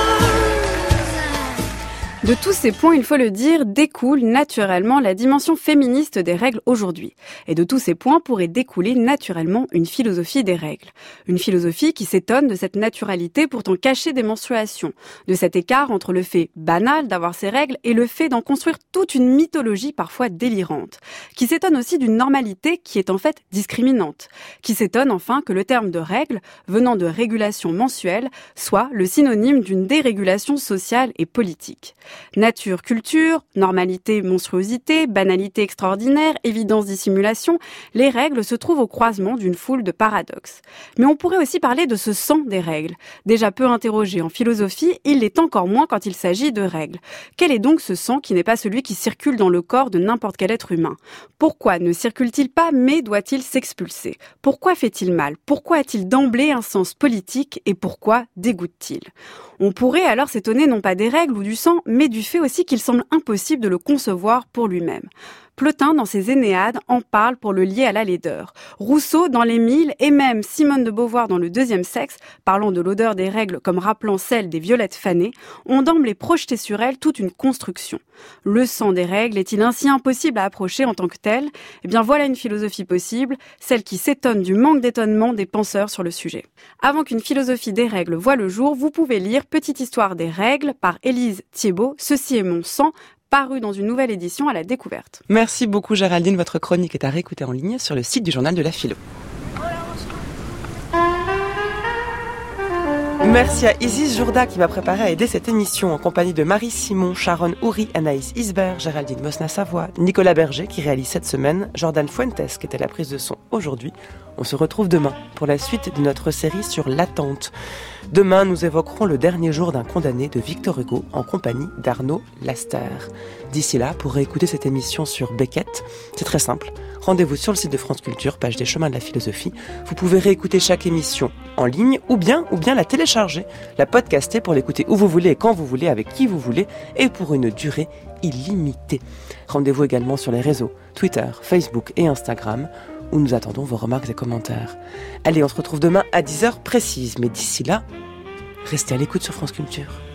De tous ces points, il faut le dire, découle naturellement la dimension féministe des règles aujourd'hui. Et de tous ces points pourrait découler naturellement une philosophie des règles. Une philosophie qui s'étonne de cette naturalité pourtant cachée des menstruations, de cet écart entre le fait banal d'avoir ces règles et le fait d'en construire toute une mythologie parfois délirante. Qui s'étonne aussi d'une normalité qui est en fait discriminante. Qui s'étonne enfin que le terme de règle, venant de régulation mensuelle, soit le synonyme d'une dérégulation sociale et politique. Nature, culture, normalité, monstruosité, banalité extraordinaire, évidence, dissimulation, les règles se trouvent au croisement d'une foule de paradoxes. Mais on pourrait aussi parler de ce sang des règles. Déjà peu interrogé en philosophie, il l'est encore moins quand il s'agit de règles. Quel est donc ce sang qui n'est pas celui qui circule dans le corps de n'importe quel être humain? Pourquoi ne circule-t-il pas mais doit-il s'expulser? Pourquoi fait-il mal? Pourquoi a-t-il d'emblée un sens politique et pourquoi dégoûte-t-il? On pourrait alors s'étonner non pas des règles ou du sang, mais du fait aussi qu'il semble impossible de le concevoir pour lui-même. Plotin, dans ses Énéades, en parle pour le lier à la laideur. Rousseau, dans l'Émile, et même Simone de Beauvoir dans Le Deuxième Sexe, parlant de l'odeur des règles comme rappelant celle des violettes fanées, ont d'emblée projeté sur elles toute une construction. Le sang des règles est-il ainsi impossible à approcher en tant que tel? Eh bien voilà une philosophie possible, celle qui s'étonne du manque d'étonnement des penseurs sur le sujet. Avant qu'une philosophie des règles voie le jour, vous pouvez lire Petite histoire des règles par Élise Thiebaud, Ceci est mon sang, paru dans une nouvelle édition à la Découverte. Merci beaucoup Géraldine, votre chronique est à réécouter en ligne sur le site du Journal de la Philo. Merci à Isis Jourda qui m'a préparé à aider cette émission en compagnie de Marie Simon, Sharon Houry, Anaïs Isbert, Géraldine Mosna-Savoie, Nicolas Berger qui réalise cette semaine, Jordan Fuentes qui était la prise de son aujourd'hui. On se retrouve demain pour la suite de notre série sur l'attente. Demain, nous évoquerons le dernier jour d'un condamné de Victor Hugo en compagnie d'Arnaud Laster. D'ici là, pour réécouter cette émission sur Beckett, c'est très simple. Rendez-vous sur le site de France Culture, page des chemins de la philosophie. Vous pouvez réécouter chaque émission en ligne ou bien, ou bien la télécharger, la podcaster pour l'écouter où vous voulez et quand vous voulez, avec qui vous voulez et pour une durée illimitée. Rendez-vous également sur les réseaux Twitter, Facebook et Instagram où nous attendons vos remarques et commentaires. Allez, on se retrouve demain à dix heures précises, mais d'ici là, restez à l'écoute sur France Culture.